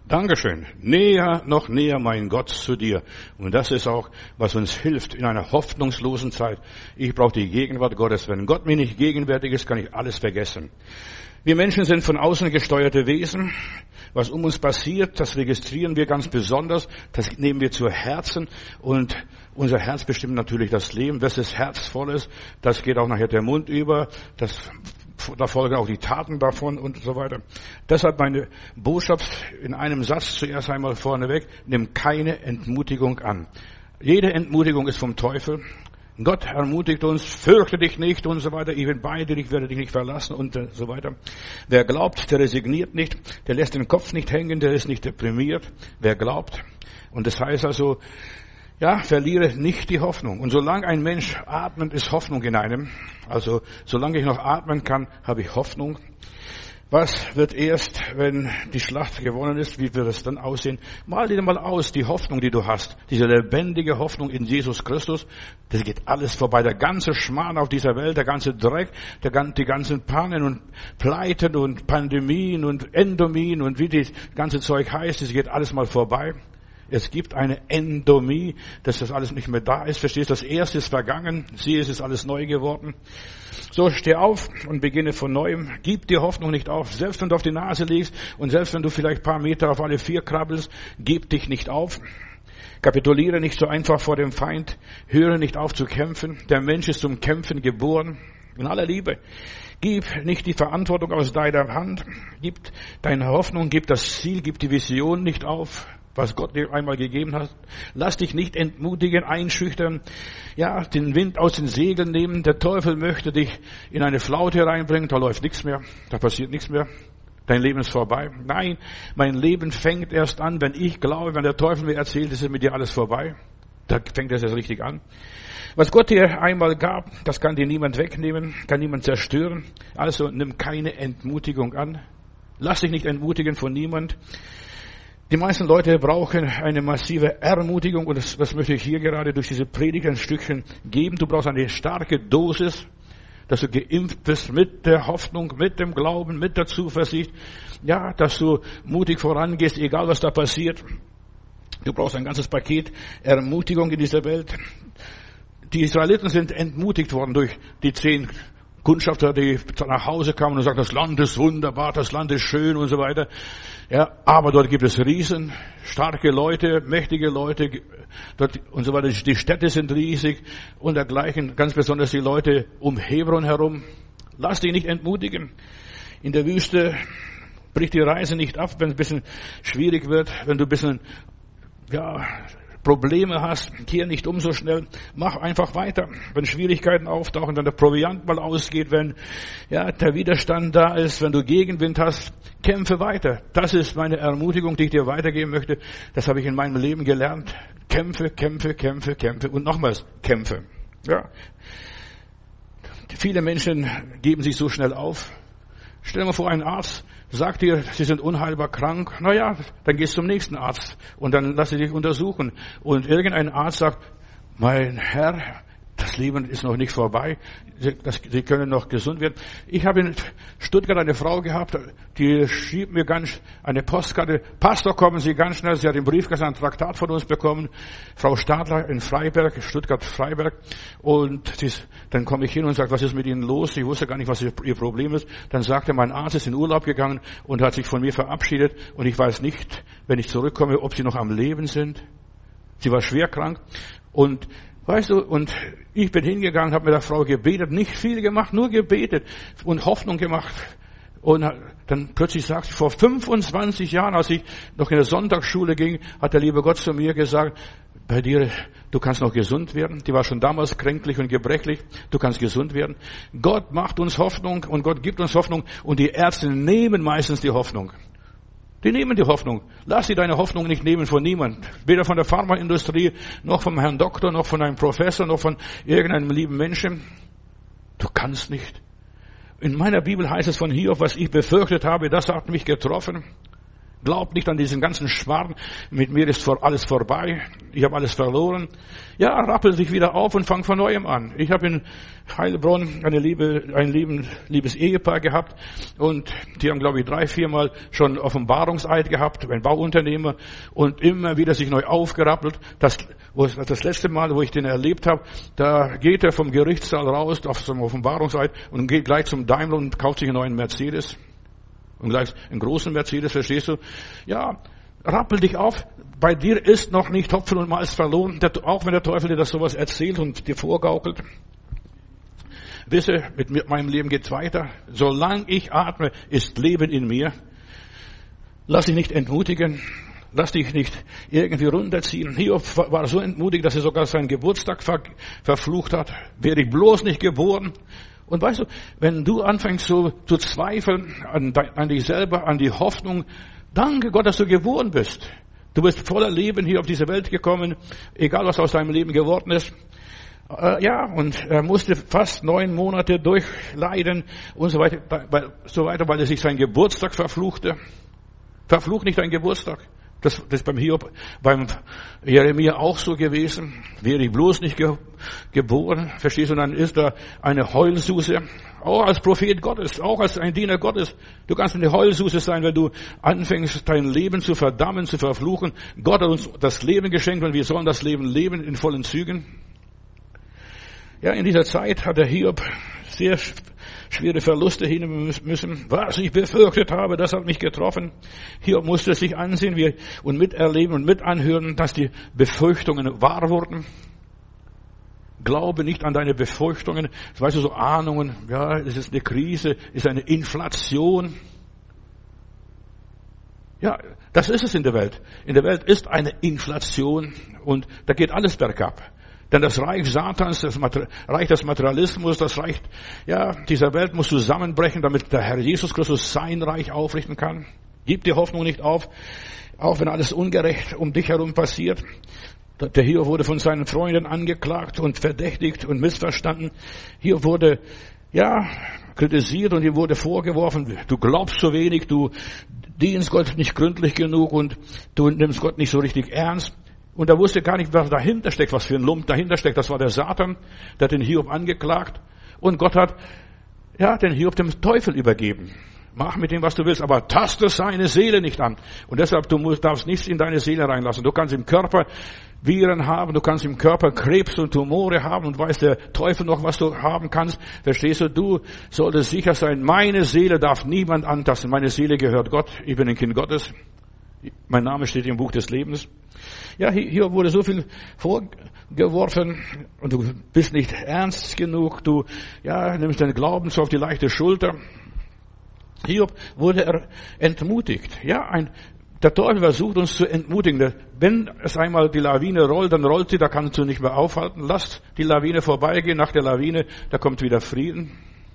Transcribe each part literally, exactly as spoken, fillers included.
Dankeschön. Näher, noch näher, mein Gott, zu dir. Und das ist auch, was uns hilft in einer hoffnungslosen Zeit. Ich brauche die Gegenwart Gottes. Wenn Gott mir nicht gegenwärtig ist, kann ich alles vergessen. Wir Menschen sind von außen gesteuerte Wesen. Was um uns passiert, das registrieren wir ganz besonders. Das nehmen wir zu Herzen. Und unser Herz bestimmt natürlich das Leben. Was das Herz voll ist, das geht auch nachher der Mund über. Das Da folgen auch die Taten davon und so weiter. Deshalb meine Botschaft in einem Satz zuerst einmal vorneweg: Nimm keine Entmutigung an. Jede Entmutigung ist vom Teufel. Gott ermutigt uns, fürchte dich nicht und so weiter. Ich bin bei dir, ich werde dich nicht verlassen und so weiter. Wer glaubt, der resigniert nicht, der lässt den Kopf nicht hängen, der ist nicht deprimiert. Wer glaubt. Und das heißt also, ja, verliere nicht die Hoffnung. Und solange ein Mensch atmet, ist Hoffnung in einem. Also, solange ich noch atmen kann, habe ich Hoffnung. Was wird erst, wenn die Schlacht gewonnen ist, wie wird es dann aussehen? Mal dir mal aus, die Hoffnung, die du hast. Diese lebendige Hoffnung in Jesus Christus. Das geht alles vorbei. Der ganze Schmarrn auf dieser Welt, der ganze Dreck, der, die ganzen Pannen und Pleiten und Pandemien und Endomien und wie das ganze Zeug heißt, das geht alles mal vorbei. Es gibt eine Endomie, dass das alles nicht mehr da ist. Verstehst du? Das Erste ist vergangen. Siehe, es ist alles neu geworden. So, steh auf und beginne von Neuem. Gib die Hoffnung nicht auf. Selbst wenn du auf die Nase liegst und selbst wenn du vielleicht ein paar Meter auf alle vier krabbelst, gib dich nicht auf. Kapituliere nicht so einfach vor dem Feind. Höre nicht auf zu kämpfen. Der Mensch ist zum Kämpfen geboren. In aller Liebe. Gib nicht die Verantwortung aus deiner Hand. Gib deine Hoffnung, gib das Ziel, gib die Vision nicht auf, was Gott dir einmal gegeben hat. Lass dich nicht entmutigen, einschüchtern, ja, den Wind aus den Segeln nehmen. Der Teufel möchte dich in eine Flaute reinbringen, da läuft nichts mehr, da passiert nichts mehr. Dein Leben ist vorbei. Nein, mein Leben fängt erst an, wenn ich glaube, wenn der Teufel mir erzählt, es ist mit dir alles vorbei. Da fängt es erst richtig an. Was Gott dir einmal gab, das kann dir niemand wegnehmen, kann niemand zerstören. Also nimm keine Entmutigung an. Lass dich nicht entmutigen von niemand. Die meisten Leute brauchen eine massive Ermutigung und das, das möchte ich hier gerade durch diese Predigt ein Stückchen geben. Du brauchst eine starke Dosis, dass du geimpft bist mit der Hoffnung, mit dem Glauben, mit der Zuversicht. Ja, dass du mutig vorangehst, egal was da passiert. Du brauchst ein ganzes Paket Ermutigung in dieser Welt. Die Israeliten sind entmutigt worden durch die zehn Kundschafter, die nach Hause kamen und sagten, das Land ist wunderbar, das Land ist schön und so weiter. Ja, aber dort gibt es Riesen, starke Leute, mächtige Leute, dort und so weiter. Die Städte sind riesig und dergleichen, ganz besonders die Leute um Hebron herum. Lass dich nicht entmutigen. In der Wüste bricht die Reise nicht ab, wenn es ein bisschen schwierig wird, wenn du ein bisschen, ja, Probleme hast, kehr nicht um so schnell, mach einfach weiter. Wenn Schwierigkeiten auftauchen, wenn der Proviant mal ausgeht, wenn ja der Widerstand da ist, wenn du Gegenwind hast, kämpfe weiter. Das ist meine Ermutigung, die ich dir weitergeben möchte. Das habe ich in meinem Leben gelernt. Kämpfe, kämpfe, kämpfe, kämpfe und nochmals kämpfe. Ja. Viele Menschen geben sich so schnell auf. Stell dir mal vor, ein Arzt sagt dir, sie sind unheilbar krank. Na ja, dann gehst du zum nächsten Arzt und dann lass sie dich untersuchen. Und irgendein Arzt sagt, mein Herr, das Leben ist noch nicht vorbei. Sie, das, sie können noch gesund werden. Ich habe in Stuttgart eine Frau gehabt, die schrieb mir ganz eine Postkarte. Pastor, kommen Sie ganz schnell. Sie hat im Briefkasten ein Traktat von uns bekommen. Frau Stadler in Freiberg, Stuttgart-Freiberg. Und sie, dann komme ich hin und sage, was ist mit Ihnen los? Ich wusste gar nicht, was Ihr Problem ist. Dann sagte, mein Arzt ist in Urlaub gegangen und hat sich von mir verabschiedet. Und ich weiß nicht, wenn ich zurückkomme, ob Sie noch am Leben sind. Sie war schwer krank. Und weißt du, und ich bin hingegangen, habe mit der Frau gebetet, nicht viel gemacht, nur gebetet und Hoffnung gemacht. Und dann plötzlich sagt sie, vor fünfundzwanzig Jahren, als ich noch in der Sonntagsschule ging, hat der liebe Gott zu mir gesagt, bei dir, du kannst noch gesund werden. Die war schon damals kränklich und gebrechlich. Du kannst gesund werden. Gott macht uns Hoffnung und Gott gibt uns Hoffnung und die Ärzte nehmen meistens die Hoffnung. Die nehmen die Hoffnung. Lass dir deine Hoffnung nicht nehmen von niemand. Weder von der Pharmaindustrie, noch vom Herrn Doktor, noch von einem Professor, noch von irgendeinem lieben Menschen. Du kannst nicht. In meiner Bibel heißt es von Hiob, was ich befürchtet habe, das hat mich getroffen. Glaub nicht an diesen ganzen Schmarrn. Mit mir ist alles vorbei. Ich habe alles verloren. Ja, rappel dich wieder auf und fang von neuem an. Ich habe in Heilbronn eine liebe, ein lieben, liebes Ehepaar gehabt und die haben, glaube ich, drei, viermal schon Offenbarungseid gehabt, ein Bauunternehmer und immer wieder sich neu aufgerappelt. Das, wo, das letzte Mal, wo ich den erlebt habe, da geht er vom Gerichtssaal raus auf so einem Offenbarungseid und geht gleich zum Daimler und kauft sich einen neuen Mercedes. Und gleich einen großen Mercedes, verstehst du? Ja, rappel dich auf. Bei dir ist noch nicht Hopfen und Malz verloren, auch wenn der Teufel dir das sowas erzählt und dir vorgaukelt. Wisse, mit meinem Leben geht's weiter. Solange ich atme, ist Leben in mir. Lass dich nicht entmutigen. Lass dich nicht irgendwie runterziehen. Hiob war so entmutigt, dass er sogar seinen Geburtstag ver- verflucht hat. Wäre ich bloß nicht geboren. Und weißt du, wenn du anfängst so zu zweifeln an, an dich selber, an die Hoffnung, danke Gott, dass du geboren bist. Du bist voller Leben hier auf diese Welt gekommen, egal was aus deinem Leben geworden ist. Äh, ja, und er musste fast neun Monate durchleiden und so weiter, weil, so weiter, weil er sich seinen Geburtstag verfluchte. Verfluch nicht deinen Geburtstag. Das, das ist beim Hiob, beim Jeremia auch so gewesen. Wäre ich bloß nicht ge, geboren, verstehst du, und dann ist da eine Heulsuse. Auch als Prophet Gottes, auch als ein Diener Gottes. Du kannst eine Heulsuse sein, wenn du anfängst, dein Leben zu verdammen, zu verfluchen. Gott hat uns das Leben geschenkt und wir sollen das Leben leben in vollen Zügen. Ja, in dieser Zeit hat der Hiob sehr schwere Verluste hinnehmen müssen. Was ich befürchtet habe, das hat mich getroffen. Hiob musste sich ansehen und miterleben und mitanhören, dass die Befürchtungen wahr wurden. Glaube nicht an deine Befürchtungen. Das weißt du, so Ahnungen. Ja, es ist eine Krise, es ist eine Inflation. Ja, das ist es in der Welt. In der Welt ist eine Inflation und da geht alles bergab. Denn das Reich Satans, das Reich des Materialismus, das Reich, ja, dieser Welt muss zusammenbrechen, damit der Herr Jesus Christus sein Reich aufrichten kann. Gib die Hoffnung nicht auf, auch wenn alles ungerecht um dich herum passiert. Der Hiob wurde von seinen Freunden angeklagt und verdächtigt und missverstanden. Hiob wurde, ja, kritisiert und ihm wurde vorgeworfen, du glaubst so wenig, du dienst Gott nicht gründlich genug und du nimmst Gott nicht so richtig ernst. Und er wusste gar nicht, was dahinter steckt, was für ein Lump dahinter steckt. Das war der Satan, der hat den Hiob angeklagt. Und Gott hat, ja, den Hiob dem Teufel übergeben. Mach mit dem, was du willst, aber taste seine Seele nicht an. Und deshalb, du musst, darfst nichts in deine Seele reinlassen. Du kannst im Körper Viren haben, du kannst im Körper Krebs und Tumore haben und weiß der Teufel noch, was du haben kannst. Verstehst du? Du solltest sicher sein, meine Seele darf niemand antasten. Meine Seele gehört Gott. Ich bin ein Kind Gottes. Mein Name steht im Buch des Lebens. Ja, hier wurde so viel vorgeworfen und du bist nicht ernst genug. Du, ja, nimmst deinen Glauben so auf die leichte Schulter. Hiob wurde er entmutigt. Ja, ein, der Teufel versucht uns zu entmutigen. Wenn es einmal die Lawine rollt, dann rollt sie, da kannst du nicht mehr aufhalten. Lasst die Lawine vorbeigehen. Nach der Lawine, da kommt wieder Frieden.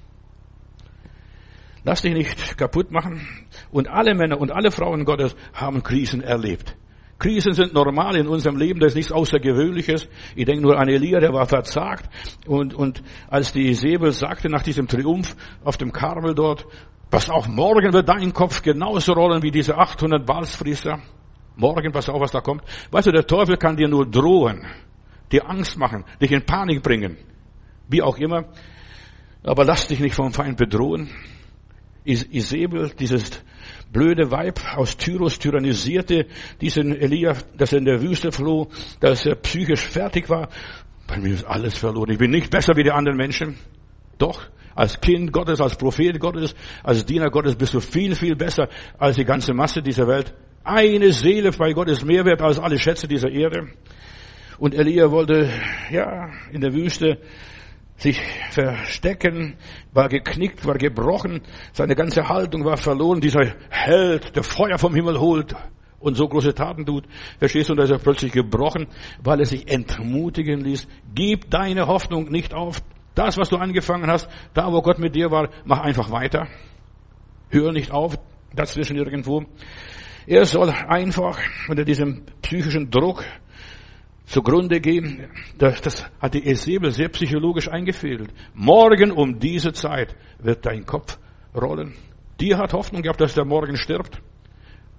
Lass dich nicht kaputt machen. Und alle Männer und alle Frauen Gottes haben Krisen erlebt. Krisen sind normal in unserem Leben, das ist nichts Außergewöhnliches. Ich denke nur an Elia, der war verzagt. Und, und als die Isabel sagte nach diesem Triumph auf dem Karmel dort, pass auf, morgen wird dein Kopf genauso rollen wie diese achthundert Baalspriester. Morgen, pass auf, was da kommt. Weißt du, der Teufel kann dir nur drohen, dir Angst machen, dich in Panik bringen. Wie auch immer. Aber lass dich nicht vom Feind bedrohen. Isabel, dieses blöde Weib aus Tyrus, tyrannisierte diesen Elia, dass er in der Wüste floh, dass er psychisch fertig war. Bei mir ist alles verloren. Ich bin nicht besser wie die anderen Menschen. Doch, als Kind Gottes, als Prophet Gottes, als Diener Gottes bist du viel, viel besser als die ganze Masse dieser Welt. Eine Seele bei Gott ist mehr wert als alle Schätze dieser Erde. Und Elia wollte, ja, in der Wüste sich verstecken, war geknickt, war gebrochen, seine ganze Haltung war verloren. Dieser Held, der Feuer vom Himmel holt und so große Taten tut, verstehst du, und da ist er plötzlich gebrochen, weil er sich entmutigen ließ. Gib deine Hoffnung nicht auf. Das, was du angefangen hast, da wo Gott mit dir war, mach einfach weiter. Hör nicht auf, dazwischen irgendwo. Er soll einfach unter diesem psychischen Druck zugrunde gehen. Das, das hat die Isabel sehr psychologisch eingefädelt. Morgen um diese Zeit wird dein Kopf rollen. Die hat Hoffnung gehabt, dass der morgen stirbt.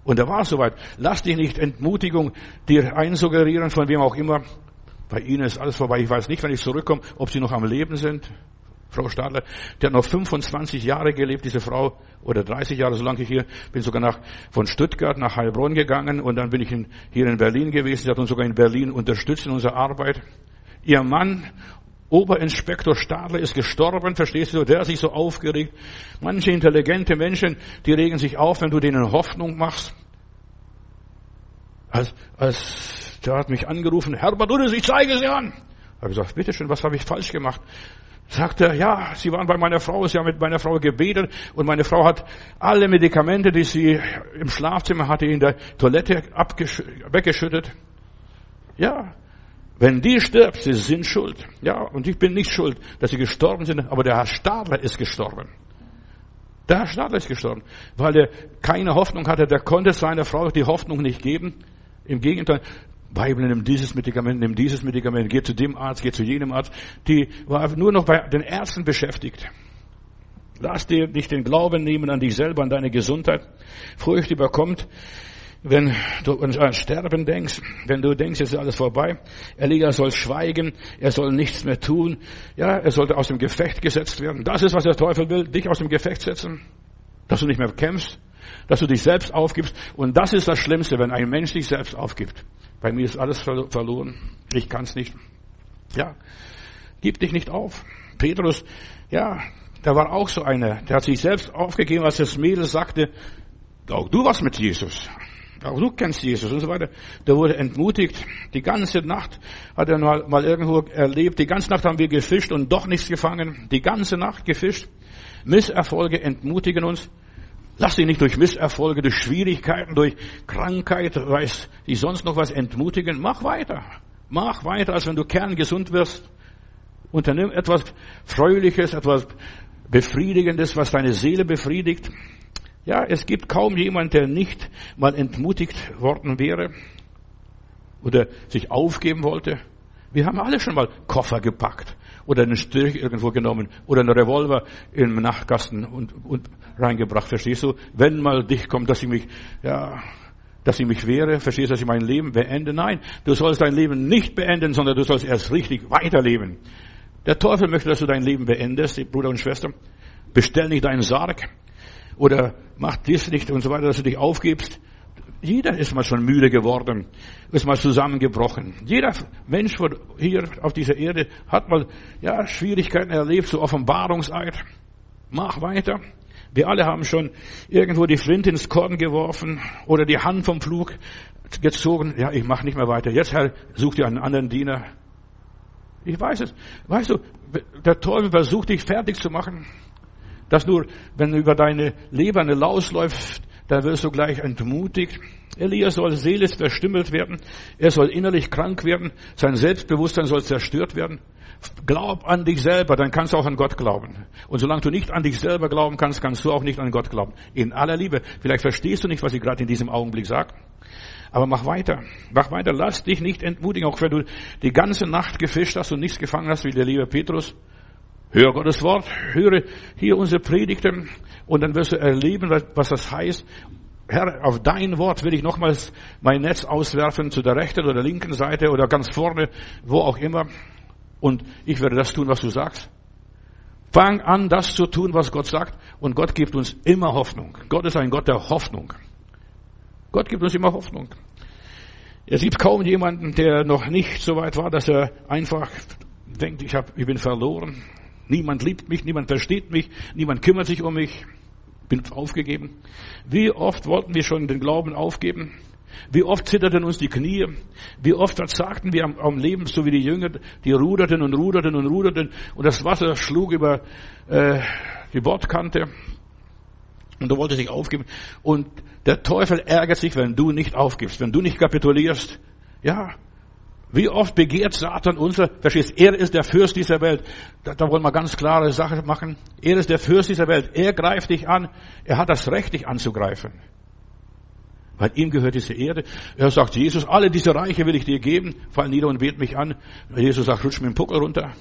Und er war soweit. Lass dich nicht Entmutigung dir einsuggerieren, von wem auch immer. Bei ihnen ist alles vorbei. Ich weiß nicht, wenn ich zurückkomme, ob sie noch am Leben sind. Frau Stadler, die hat noch fünfundzwanzig Jahre gelebt, diese Frau, oder dreißig Jahre, solange ich hier bin, sogar nach, von Stuttgart nach Heilbronn gegangen und dann bin ich in, hier in Berlin gewesen. Sie hat uns sogar in Berlin unterstützt in unserer Arbeit. Ihr Mann, Oberinspektor Stadler, ist gestorben, verstehst du? Der hat sich so aufgeregt. Manche intelligente Menschen, die regen sich auf, wenn du denen Hoffnung machst. Als, als, der hat mich angerufen, Herr Badudis, ich zeige sie an. Ich habe gesagt, bitteschön, was habe ich falsch gemacht? Sagt er, ja, Sie waren bei meiner Frau, Sie haben mit meiner Frau gebetet und meine Frau hat alle Medikamente, die sie im Schlafzimmer hatte, in der Toilette weggeschüttet. Ja, wenn die stirbt, sie sind schuld. Ja, und ich bin nicht schuld, dass sie gestorben sind, aber der Herr Stadler ist gestorben. Der Herr Stadler ist gestorben, weil er keine Hoffnung hatte, der konnte seiner Frau die Hoffnung nicht geben. Im Gegenteil, Weibel, nimm dieses Medikament, nimm dieses Medikament, geh zu dem Arzt, geh zu jenem Arzt. Die war nur noch bei den Ärzten beschäftigt. Lass dir nicht den Glauben nehmen an dich selber, an deine Gesundheit. Furcht überkommt, wenn du an Sterben denkst, wenn du denkst, jetzt ist alles vorbei. Elia soll schweigen, er soll nichts mehr tun. Ja, er sollte aus dem Gefecht gesetzt werden. Das ist, was der Teufel will, dich aus dem Gefecht setzen, dass du nicht mehr kämpfst, dass du dich selbst aufgibst. Und das ist das Schlimmste, wenn ein Mensch sich selbst aufgibt. Bei mir ist alles verloren. Ich kann es nicht. Ja, gib dich nicht auf. Petrus, ja, der war auch so einer. Der hat sich selbst aufgegeben, als das Mädel sagte, auch du warst mit Jesus. Auch du kennst Jesus und so weiter. Der wurde entmutigt. Die ganze Nacht hat er mal, mal irgendwo erlebt. Die ganze Nacht haben wir gefischt und doch nichts gefangen. Die ganze Nacht gefischt. Misserfolge entmutigen uns. Lass dich nicht durch Misserfolge, durch Schwierigkeiten, durch Krankheit, weiß dich sonst noch was entmutigen. Mach weiter. Mach weiter, als wenn du kerngesund wirst. Unternimm etwas Fröhliches, etwas Befriedigendes, was deine Seele befriedigt. Ja, es gibt kaum jemand, der nicht mal entmutigt worden wäre oder sich aufgeben wollte. Wir haben alle schon mal Koffer gepackt oder einen Strich irgendwo genommen oder einen Revolver im Nachtkasten und, und reingebracht, verstehst du? Wenn mal dich kommt, dass ich mich, ja, dass ich mich wehre, verstehst du, dass ich mein Leben beende? Nein, du sollst dein Leben nicht beenden, sondern du sollst erst richtig weiterleben. Der Teufel möchte, dass du dein Leben beendest, Bruder und Schwester. Bestell nicht deinen Sarg oder mach dies nicht und so weiter, dass du dich aufgibst. Jeder ist mal schon müde geworden, ist mal zusammengebrochen. Jeder Mensch hier auf dieser Erde hat mal, ja, Schwierigkeiten erlebt, so Offenbarungseid. Mach weiter. Wir alle haben schon irgendwo die Flinte ins Korn geworfen oder die Hand vom Pflug gezogen. Ja, ich mache nicht mehr weiter. Jetzt, Herr, such dir einen anderen Diener. Ich weiß es. Weißt du, der Teufel versucht, dich fertig zu machen. Dass nur, wenn über deine Leber eine Laus läuft, dann wirst du gleich entmutigt. Elia soll seelisch verstümmelt werden. Er soll innerlich krank werden. Sein Selbstbewusstsein soll zerstört werden. Glaub an dich selber, dann kannst du auch an Gott glauben. Und solange du nicht an dich selber glauben kannst, kannst du auch nicht an Gott glauben. In aller Liebe. Vielleicht verstehst du nicht, was ich gerade in diesem Augenblick sage. Aber mach weiter. Mach weiter. Lass dich nicht entmutigen. Auch wenn du die ganze Nacht gefischt hast und nichts gefangen hast, wie der liebe Petrus. Hör Gottes Wort, höre hier unsere Predigten und dann wirst du erleben, was das heißt. Herr, auf dein Wort will ich nochmals mein Netz auswerfen, zu der rechten oder linken Seite oder ganz vorne, wo auch immer. Und ich werde das tun, was du sagst. Fang an, das zu tun, was Gott sagt. Und Gott gibt uns immer Hoffnung. Gott ist ein Gott der Hoffnung. Gott gibt uns immer Hoffnung. Es gibt kaum jemanden, der noch nicht so weit war, dass er einfach denkt, ich, hab, ich bin verloren. Niemand liebt mich, niemand versteht mich, niemand kümmert sich um mich. Bin aufgegeben. Wie oft wollten wir schon den Glauben aufgeben? Wie oft zitterten uns die Knie? Wie oft verzagten wir am, am Leben, so wie die Jünger, die ruderten und ruderten und ruderten und das Wasser schlug über äh, die Bordkante und du wolltest dich aufgeben. Und der Teufel ärgert sich, wenn du nicht aufgibst, wenn du nicht kapitulierst. Ja. Wie oft begehrt Satan unser, verstehst, er ist der Fürst dieser Welt. Da, da wollen wir ganz klare Sache machen. Er ist der Fürst dieser Welt. Er greift dich an. Er hat das Recht, dich anzugreifen. Weil ihm gehört diese Erde. Er sagt, Jesus, alle diese Reiche will ich dir geben. Fall nieder und bet mich an. Jesus sagt, rutsch mir den Puckel runter.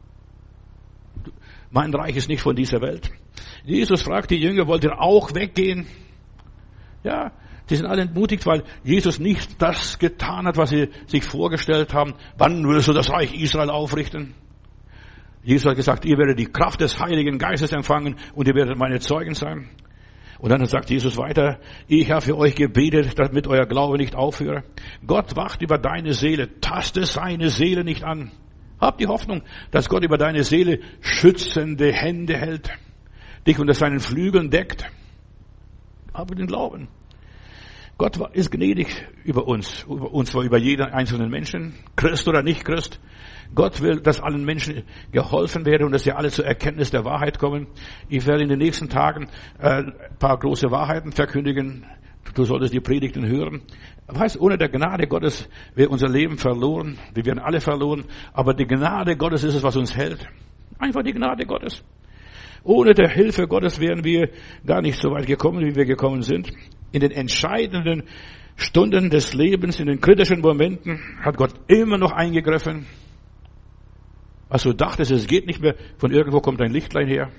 Mein Reich ist nicht von dieser Welt. Jesus fragt die Jünger, wollt ihr auch weggehen? Ja, Sie sind alle entmutigt, weil Jesus nicht das getan hat, was sie sich vorgestellt haben. Wann wirst du das Reich Israel aufrichten? Jesus hat gesagt, ihr werdet die Kraft des Heiligen Geistes empfangen und ihr werdet meine Zeugen sein. Und dann sagt Jesus weiter, ich habe für euch gebetet, damit euer Glaube nicht aufhöre. Gott wacht über deine Seele, taste seine Seele nicht an. Hab die Hoffnung, dass Gott über deine Seele schützende Hände hält, dich unter seinen Flügeln deckt. Habe den Glauben. Gott ist gnädig über uns, über uns, über jeden einzelnen Menschen, Christ oder nicht Christ. Gott will, dass allen Menschen geholfen werde und dass sie alle zur Erkenntnis der Wahrheit kommen. Ich werde in den nächsten Tagen äh, ein paar große Wahrheiten verkündigen. Du solltest die Predigten hören. Weißt, ohne der Gnade Gottes wäre unser Leben verloren. Wir werden alle verloren. Aber die Gnade Gottes ist es, was uns hält. Einfach die Gnade Gottes. Ohne der Hilfe Gottes wären wir gar nicht so weit gekommen, wie wir gekommen sind. In den entscheidenden Stunden des Lebens, in den kritischen Momenten hat Gott immer noch eingegriffen. Als du dachtest, es geht nicht mehr, von irgendwo kommt ein Lichtlein her.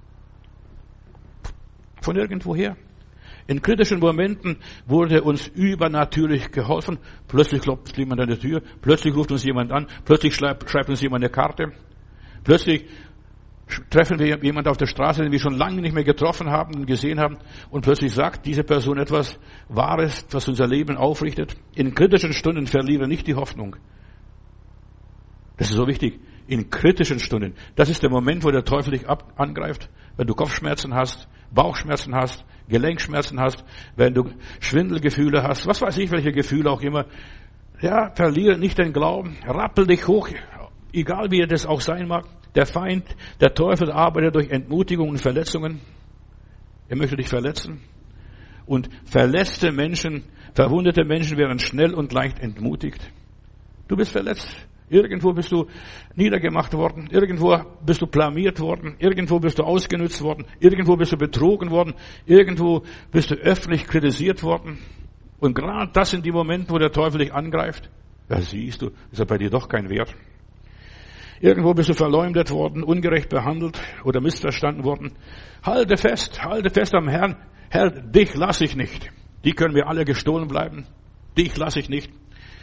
Von irgendwo her. In kritischen Momenten wurde uns übernatürlich geholfen. Plötzlich klopft jemand an der Tür, plötzlich ruft uns jemand an, plötzlich schreibt, schreibt uns jemand eine Karte. Plötzlich treffen wir jemanden auf der Straße, den wir schon lange nicht mehr getroffen haben und gesehen haben. Und plötzlich sagt diese Person etwas Wahres, was unser Leben aufrichtet. In kritischen Stunden verliere nicht die Hoffnung. Das ist so wichtig. In kritischen Stunden. Das ist der Moment, wo der Teufel dich ab, angreift. Wenn du Kopfschmerzen hast, Bauchschmerzen hast, Gelenkschmerzen hast, wenn du Schwindelgefühle hast, was weiß ich, welche Gefühle auch immer. Ja, verliere nicht den Glauben, rappel dich hoch, egal wie das auch sein mag. Der Feind, der Teufel arbeitet durch Entmutigung und Verletzungen. Er möchte dich verletzen. Und verletzte Menschen, verwundete Menschen werden schnell und leicht entmutigt. Du bist verletzt. Irgendwo bist du niedergemacht worden. Irgendwo bist du blamiert worden. Irgendwo bist du ausgenutzt worden. Irgendwo bist du betrogen worden. Irgendwo bist du öffentlich kritisiert worden. Und gerade das sind die Momente, wo der Teufel dich angreift. Da siehst du, ist er bei dir doch kein Wert. Irgendwo bist du verleumdet worden, ungerecht behandelt oder missverstanden worden. Halte fest, halte fest am Herrn. Herr, dich lasse ich nicht. Die können mir alle gestohlen bleiben. Dich lasse ich nicht.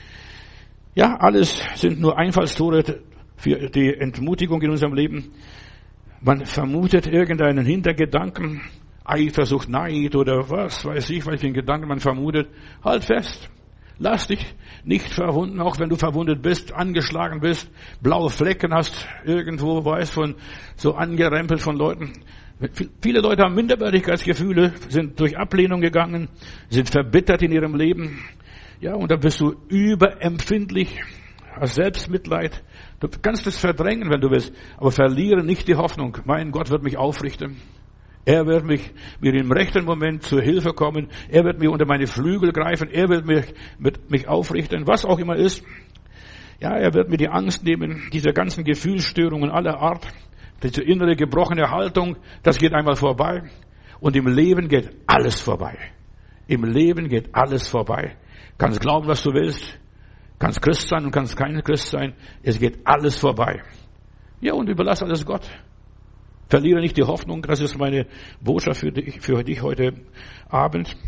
Ja, alles sind nur Einfallstore für die Entmutigung in unserem Leben. Man vermutet irgendeinen Hintergedanken, Eifersucht, Neid oder was weiß ich, welchen Gedanken man vermutet. Halt fest. Lass dich nicht verwunden, auch wenn du verwundet bist, angeschlagen bist, blaue Flecken hast, irgendwo, weiß, von, so angerempelt von Leuten. Viele Leute haben Minderwertigkeitsgefühle, sind durch Ablehnung gegangen, sind verbittert in ihrem Leben. Ja, und dann bist du überempfindlich, hast Selbstmitleid. Du kannst es verdrängen, wenn du willst, aber verliere nicht die Hoffnung. Mein Gott wird mich aufrichten. Er wird mich, mir im rechten Moment zur Hilfe kommen. Er wird mir unter meine Flügel greifen. Er wird mich, mit, mich aufrichten, was auch immer ist. Ja, er wird mir die Angst nehmen, diese ganzen Gefühlsstörungen aller Art, diese innere gebrochene Haltung, das geht einmal vorbei. Und im Leben geht alles vorbei. Im Leben geht alles vorbei. Kannst glauben, was du willst. Kannst Christ sein und kannst kein Christ sein. Es geht alles vorbei. Ja, und überlass alles Gott. Verliere nicht die Hoffnung. Das ist meine Botschaft für dich, für dich heute Abend.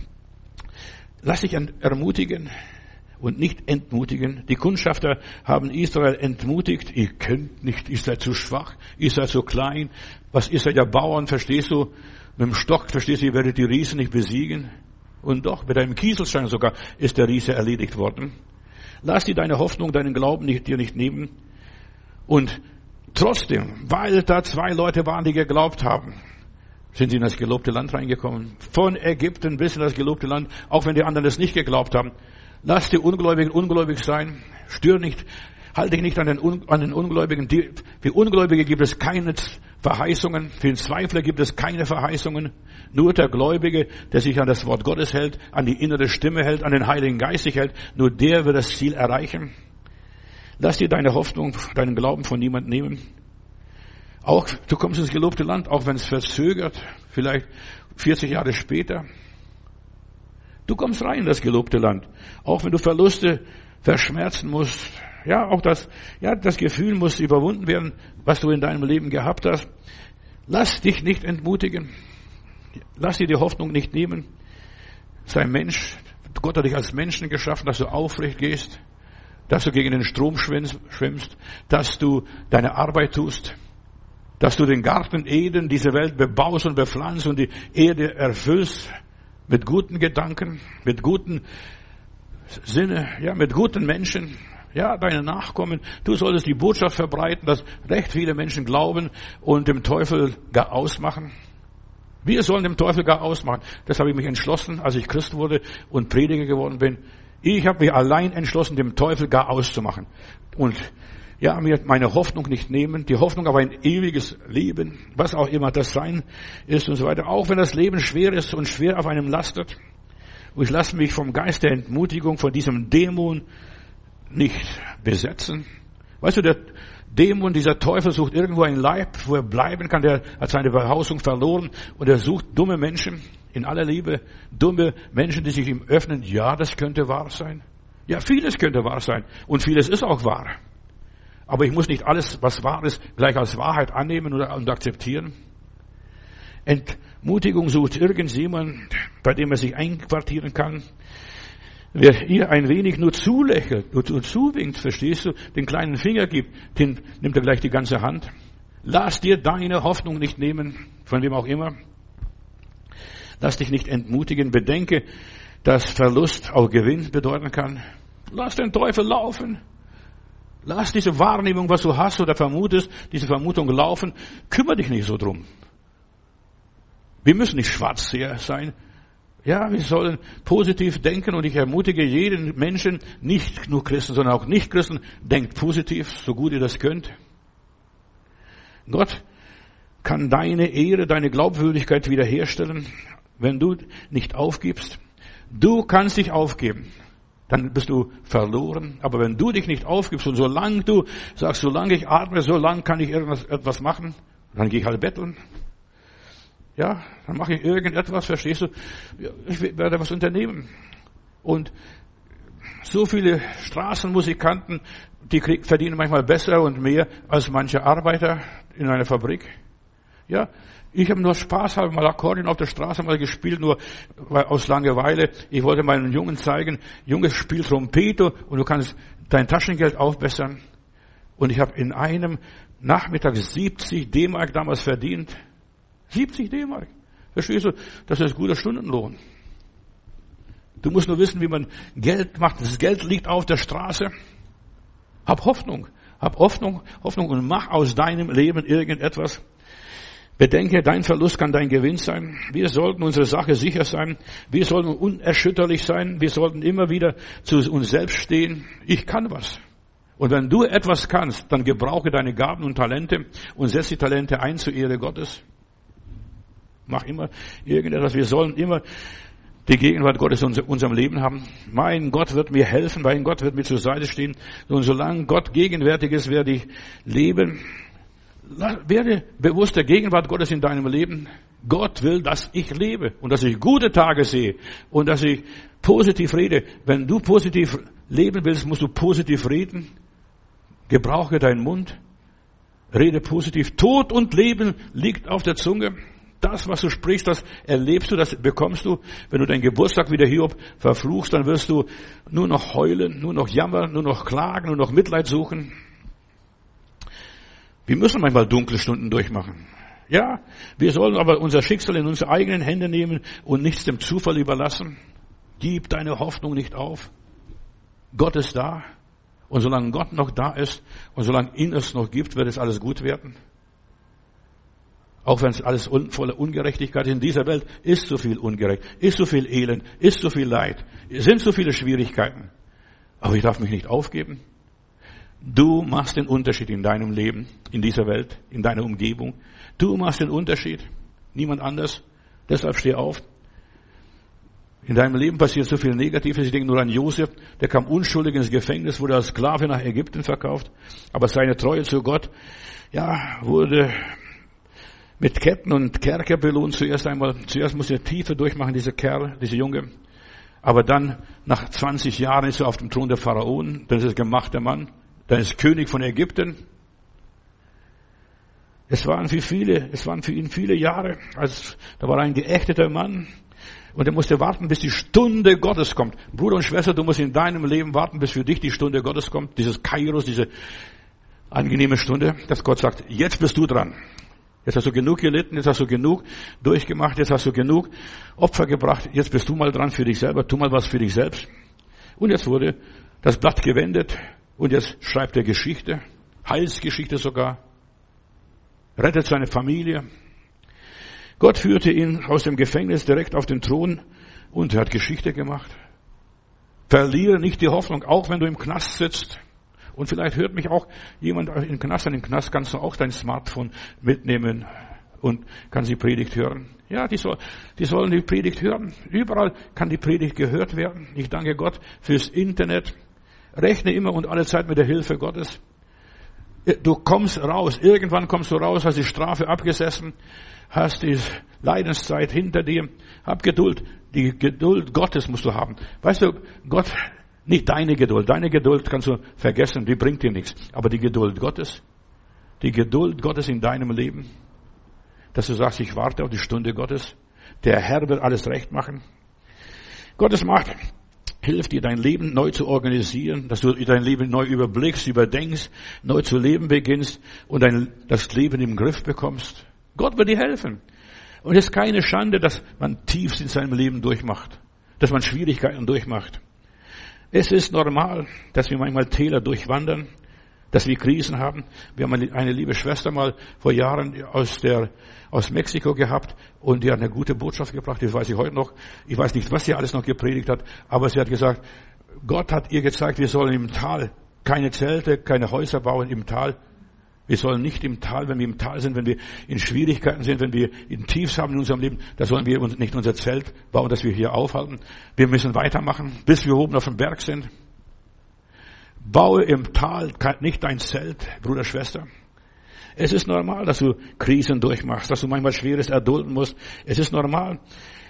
Lass dich ermutigen und nicht entmutigen. Die Kundschafter haben Israel entmutigt. Ihr könnt nicht, ihr seid zu schwach, ihr seid zu klein. Was ist ja Bauern, verstehst du? Mit dem Stock, verstehst du, ihr werdet die Riesen nicht besiegen. Und doch, mit einem Kieselstein sogar ist der Riese erledigt worden. Lass dir deine Hoffnung, deinen Glauben nicht, dir nicht nehmen. Und trotzdem, weil da zwei Leute waren, die geglaubt haben, sind sie in das gelobte Land reingekommen. Von Ägypten bis in das gelobte Land, auch wenn die anderen es nicht geglaubt haben. Lass die Ungläubigen ungläubig sein. Stör nicht, halte dich nicht an den, an den Ungläubigen. Die, für Ungläubige gibt es keine Verheißungen. Für den Zweifler gibt es keine Verheißungen. Nur der Gläubige, der sich an das Wort Gottes hält, an die innere Stimme hält, an den Heiligen Geist sich hält, nur der wird das Ziel erreichen. Lass dir deine Hoffnung, deinen Glauben von niemand nehmen. Auch du kommst ins gelobte Land, auch wenn es verzögert, vielleicht vierzig Jahre später. Du kommst rein in das gelobte Land, auch wenn du Verluste verschmerzen musst. Ja, auch das, ja, das Gefühl muss überwunden werden, was du in deinem Leben gehabt hast. Lass dich nicht entmutigen. Lass dir die Hoffnung nicht nehmen. Sei Mensch. Gott hat dich als Menschen geschaffen, dass du aufrecht gehst, dass du gegen den Strom schwimmst, dass du deine Arbeit tust, dass du den Garten Eden, diese Welt bebaust und bepflanzt und die Erde erfüllst mit guten Gedanken, mit guten Sinne, ja, mit guten Menschen, ja, deine Nachkommen. Du solltest die Botschaft verbreiten, dass recht viele Menschen glauben und dem Teufel gar ausmachen. Wir sollen dem Teufel gar ausmachen. Das habe ich mich entschlossen, als ich Christ wurde und Prediger geworden bin. Ich habe mich allein entschlossen, dem Teufel gar auszumachen. Und ja, mir meine Hoffnung nicht nehmen, die Hoffnung auf ein ewiges Leben, was auch immer das sein ist und so weiter. Auch wenn das Leben schwer ist und schwer auf einem lastet. Und ich lasse mich vom Geist der Entmutigung, von diesem Dämon nicht besetzen. Weißt du, der Dämon, dieser Teufel sucht irgendwo einen Leib, wo er bleiben kann. Der hat seine Behausung verloren und er sucht dumme Menschen in aller Liebe. Dumme Menschen, die sich ihm öffnen. Ja, das könnte wahr sein. Ja, vieles könnte wahr sein. Und vieles ist auch wahr. Aber ich muss nicht alles, was wahr ist, gleich als Wahrheit annehmen und akzeptieren. Entmutigung sucht irgendjemand, bei dem er sich einquartieren kann. Wer ihr ein wenig nur zulächelt, nur zuwinkt, verstehst du, den kleinen Finger gibt, den nimmt er gleich die ganze Hand. Lass dir deine Hoffnung nicht nehmen, von wem auch immer. Lass dich nicht entmutigen. Bedenke, dass Verlust auch Gewinn bedeuten kann. Lass den Teufel laufen. Lass diese Wahrnehmung, was du hast oder vermutest, diese Vermutung laufen. Kümmere dich nicht so drum. Wir müssen nicht Schwarzseher sein. Ja, wir sollen positiv denken und ich ermutige jeden Menschen, nicht nur Christen, sondern auch Nicht-Christen, denkt positiv, so gut ihr das könnt. Gott kann deine Ehre, deine Glaubwürdigkeit wiederherstellen, wenn du nicht aufgibst. Du kannst dich aufgeben, dann bist du verloren. Aber wenn du dich nicht aufgibst und solange du sagst, solange ich atme, solange kann ich irgendwas etwas machen, dann gehe ich halt betteln. Ja, dann mache ich irgendetwas, verstehst du? Ich werde was unternehmen. Und so viele Straßenmusikanten, die krieg, verdienen manchmal besser und mehr als manche Arbeiter in einer Fabrik. Ja, ich habe nur Spaß, habe mal Akkordeon auf der Straße mal gespielt, nur aus Langeweile. Ich wollte meinen Jungen zeigen, Junge, spiel Trompete und du kannst dein Taschengeld aufbessern. Und ich habe in einem Nachmittag siebzig D-Mark damals verdient. siebzig D-Mark. Verstehst du? Das ist guter Stundenlohn. Du musst nur wissen, wie man Geld macht. Das Geld liegt auf der Straße. Hab Hoffnung. Hab Hoffnung, Hoffnung und mach aus deinem Leben irgendetwas. Bedenke, dein Verlust kann dein Gewinn sein. Wir sollten unsere Sache sicher sein. Wir sollten unerschütterlich sein. Wir sollten immer wieder zu uns selbst stehen. Ich kann was. Und wenn du etwas kannst, dann gebrauche deine Gaben und Talente und setz die Talente ein zur Ehre Gottes. Mach immer irgendetwas. Wir sollen immer die Gegenwart Gottes in unserem Leben haben. Mein Gott wird mir helfen, mein Gott wird mir zur Seite stehen. Und solange Gott gegenwärtig ist, werde ich leben. Werde bewusst der Gegenwart Gottes in deinem Leben. Gott will, dass ich lebe und dass ich gute Tage sehe und dass ich positiv rede. Wenn du positiv leben willst, musst du positiv reden. Gebrauche deinen Mund. Rede positiv. Tod und Leben liegt auf der Zunge. Das, was du sprichst, das erlebst du, das bekommst du. Wenn du deinen Geburtstag wie der Hiob verfluchst, dann wirst du nur noch heulen, nur noch jammern, nur noch klagen, nur noch Mitleid suchen. Wir müssen manchmal dunkle Stunden durchmachen. Ja, wir sollen aber unser Schicksal in unsere eigenen Hände nehmen und nichts dem Zufall überlassen. Gib deine Hoffnung nicht auf. Gott ist da. Und solange Gott noch da ist und solange ihn es noch gibt, wird es alles gut werden. Auch wenn es alles un- voller Ungerechtigkeit ist. In dieser Welt ist so viel Ungerecht, ist so viel Elend, ist so viel Leid, sind so viele Schwierigkeiten. Aber ich darf mich nicht aufgeben. Du machst den Unterschied in deinem Leben, in dieser Welt, in deiner Umgebung. Du machst den Unterschied. Niemand anders. Deshalb steh auf. In deinem Leben passiert so viel Negatives. Ich denke nur an Josef. Der kam unschuldig ins Gefängnis, wurde als Sklave nach Ägypten verkauft. Aber seine Treue zu Gott, ja, wurde mit Ketten und Kerker belohnt. Zuerst einmal, zuerst musste er Tiefe durchmachen, dieser Kerl, dieser Junge. Aber dann, nach zwanzig Jahren, ist er auf dem Thron der Pharaonen. Dann ist er gemachter Mann. Dann ist König von Ägypten. Es waren für viele, es waren für ihn viele Jahre, als, da war er ein geächteter Mann. Und er musste warten, bis die Stunde Gottes kommt. Bruder und Schwester, du musst in deinem Leben warten, bis für dich die Stunde Gottes kommt. Dieses Kairos, diese angenehme Stunde, dass Gott sagt, jetzt bist du dran. Jetzt hast du genug gelitten, jetzt hast du genug durchgemacht, jetzt hast du genug Opfer gebracht, jetzt bist du mal dran für dich selber, tu mal was für dich selbst. Und jetzt wurde das Blatt gewendet und jetzt schreibt er Geschichte, Heilsgeschichte sogar, rettet seine Familie. Gott führte ihn aus dem Gefängnis direkt auf den Thron und er hat Geschichte gemacht. Verliere nicht die Hoffnung, auch wenn du im Knast sitzt. Und vielleicht hört mich auch jemand im Knast. In den Knast kannst du auch dein Smartphone mitnehmen und kannst die Predigt hören. Ja, die, soll, die sollen die Predigt hören. Überall kann die Predigt gehört werden. Ich danke Gott fürs Internet. Rechne immer und alle Zeit mit der Hilfe Gottes. Du kommst raus. Irgendwann kommst du raus, hast die Strafe abgesessen, hast die Leidenszeit hinter dir. Hab Geduld. Die Geduld Gottes musst du haben. Weißt du, Gott... Nicht deine Geduld. Deine Geduld kannst du vergessen, die bringt dir nichts. Aber die Geduld Gottes, die Geduld Gottes in deinem Leben, dass du sagst, ich warte auf die Stunde Gottes. Der Herr wird alles recht machen. Gottes Macht hilft dir, dein Leben neu zu organisieren, dass du dein Leben neu überblickst, überdenkst, neu zu leben beginnst und dein, das Leben im Griff bekommst. Gott wird dir helfen. Und es ist keine Schande, dass man tiefst in seinem Leben durchmacht, dass man Schwierigkeiten durchmacht. Es ist normal, dass wir manchmal Täler durchwandern, dass wir Krisen haben. Wir haben eine liebe Schwester mal vor Jahren aus der, aus Mexiko gehabt und die hat eine gute Botschaft gebracht, das weiß ich heute noch. Ich weiß nicht, was sie alles noch gepredigt hat, aber sie hat gesagt, Gott hat ihr gezeigt, wir sollen im Tal keine Zelte, keine Häuser bauen im Tal. Wir sollen nicht im Tal, wenn wir im Tal sind, wenn wir in Schwierigkeiten sind, wenn wir in Tiefs haben in unserem Leben, da sollen wir uns nicht unser Zelt bauen, das wir hier aufhalten. Wir müssen weitermachen, bis wir oben auf dem Berg sind. Baue im Tal nicht dein Zelt, Bruder, Schwester. Es ist normal, dass du Krisen durchmachst, dass du manchmal Schweres erdulden musst. Es ist normal,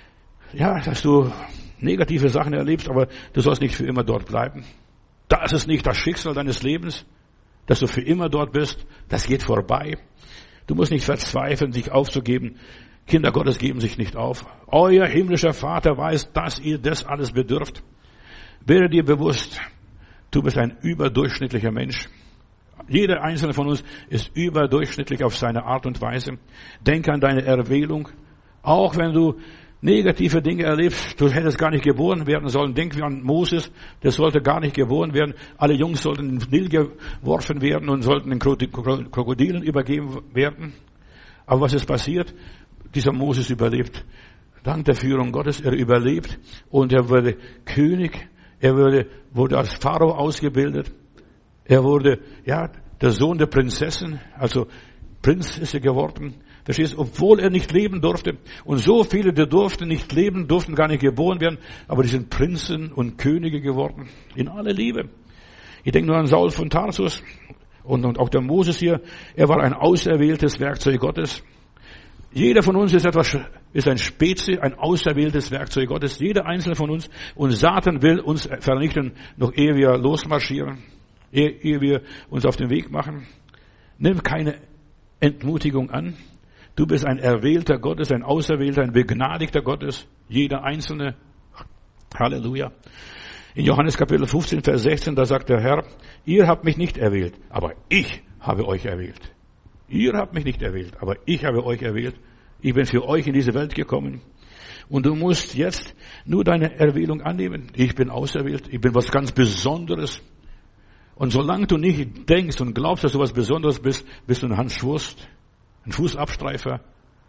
ja, dass du negative Sachen erlebst, aber du sollst nicht für immer dort bleiben. Das ist nicht das Schicksal deines Lebens, dass du für immer dort bist. Das geht vorbei. Du musst nicht verzweifeln, sich aufzugeben. Kinder Gottes geben sich nicht auf. Euer himmlischer Vater weiß, dass ihr das alles bedürft. Werde dir bewusst, du bist ein überdurchschnittlicher Mensch. Jeder einzelne von uns ist überdurchschnittlich auf seine Art und Weise. Denke an deine Erwählung. Auch wenn du negative Dinge erlebst, du hättest gar nicht geboren werden sollen. Denk wie an Moses, der sollte gar nicht geboren werden. Alle Jungs sollten in den Nil geworfen werden und sollten den Krokodilen übergeben werden. Aber was ist passiert? Dieser Moses überlebt. Dank der Führung Gottes, er überlebt und er wurde König. Er wurde, wurde als Pharao ausgebildet. Er wurde, ja, der Sohn der Prinzessin, also Prinz ist er geworden. Verstehst du? Obwohl er nicht leben durfte. Und so viele, die durften nicht leben, durften gar nicht geboren werden. Aber die sind Prinzen und Könige geworden. In aller Liebe. Ich denke nur an Saul von Tarsus. Und, und auch der Moses hier. Er war ein auserwähltes Werkzeug Gottes. Jeder von uns ist etwas, ist ein Spezi, ein auserwähltes Werkzeug Gottes. Jeder einzelne von uns. Und Satan will uns vernichten, noch ehe wir losmarschieren. Ehe, ehe wir uns auf den Weg machen. Nimm keine Entmutigung an. Du bist ein erwählter Gottes, ein auserwählter, ein begnadigter Gottes. Jeder Einzelne. Halleluja. In Johannes Kapitel fünfzehn, Vers sechzehn, da sagt der Herr, ihr habt mich nicht erwählt, aber ich habe euch erwählt. Ihr habt mich nicht erwählt, aber ich habe euch erwählt. Ich bin für euch in diese Welt gekommen. Und du musst jetzt nur deine Erwählung annehmen. Ich bin auserwählt. Ich bin was ganz Besonderes. Und solange du nicht denkst und glaubst, dass du was Besonderes bist, bist du ein Hans Wurst, ein Fußabstreifer,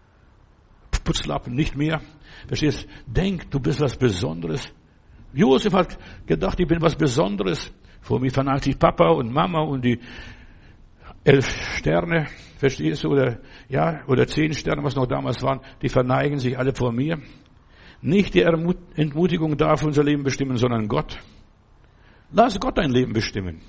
Putzlappen, nicht mehr. Verstehst? Denk, du bist was Besonderes. Josef hat gedacht, ich bin was Besonderes. Vor mir verneigen sich Papa und Mama und die elf Sterne, verstehst du, oder, ja, oder zehn Sterne, was noch damals waren, die verneigen sich alle vor mir. Nicht die Entmutigung darf unser Leben bestimmen, sondern Gott. Lass Gott dein Leben bestimmen.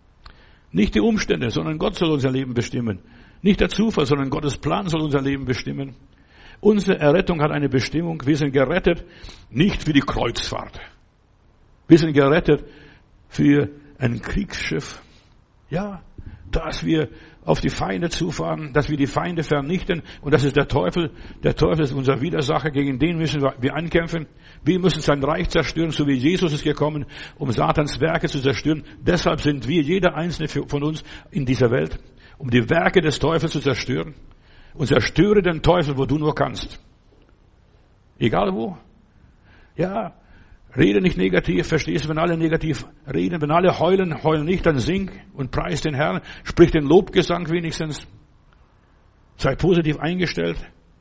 Nicht die Umstände, sondern Gott soll unser Leben bestimmen. Nicht der Zufall, sondern Gottes Plan soll unser Leben bestimmen. Unsere Errettung hat eine Bestimmung. Wir sind gerettet nicht für die Kreuzfahrt. Wir sind gerettet für ein Kriegsschiff. Ja, dass wir auf die Feinde zufahren, dass wir die Feinde vernichten. Und das ist der Teufel. Der Teufel ist unser Widersacher, gegen den müssen wir ankämpfen. Wir müssen sein Reich zerstören, so wie Jesus ist gekommen, um Satans Werke zu zerstören. Deshalb sind wir, jeder einzelne von uns in dieser Welt, um die Werke des Teufels zu zerstören. Und zerstöre den Teufel, wo du nur kannst. Egal wo. Ja, rede nicht negativ, verstehst du, wenn alle negativ reden, wenn alle heulen, heulen nicht, dann sing und preis den Herrn, sprich den Lobgesang wenigstens. Sei positiv eingestellt.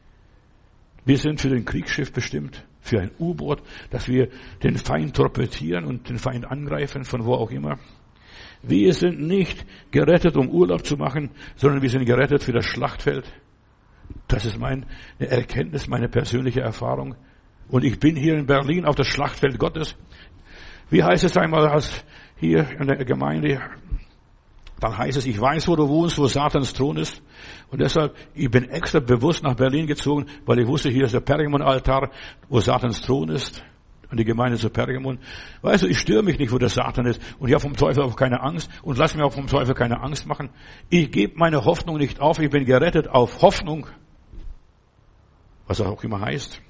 Wir sind für den Kriegsschiff bestimmt, für ein U-Boot, dass wir den Feind torpedieren und den Feind angreifen, von wo auch immer. Wir sind nicht gerettet, um Urlaub zu machen, sondern wir sind gerettet für das Schlachtfeld. Das ist meine Erkenntnis, meine persönliche Erfahrung. Und ich bin hier in Berlin auf das Schlachtfeld Gottes. Wie heißt es einmal als hier in der Gemeinde? Dann heißt es, ich weiß, wo du wohnst, wo Satans Thron ist. Und deshalb, ich bin extra bewusst nach Berlin gezogen, weil ich wusste, hier ist der Pergamon-Altar, wo Satans Thron ist. Und die Gemeinde zu Pergamon. Weißt du, ich störe mich nicht, wo der Satan ist. Und ich habe vom Teufel auch keine Angst. Und lass mir auch vom Teufel keine Angst machen. Ich gebe meine Hoffnung nicht auf. Ich bin gerettet auf Hoffnung. Was das auch immer heißt.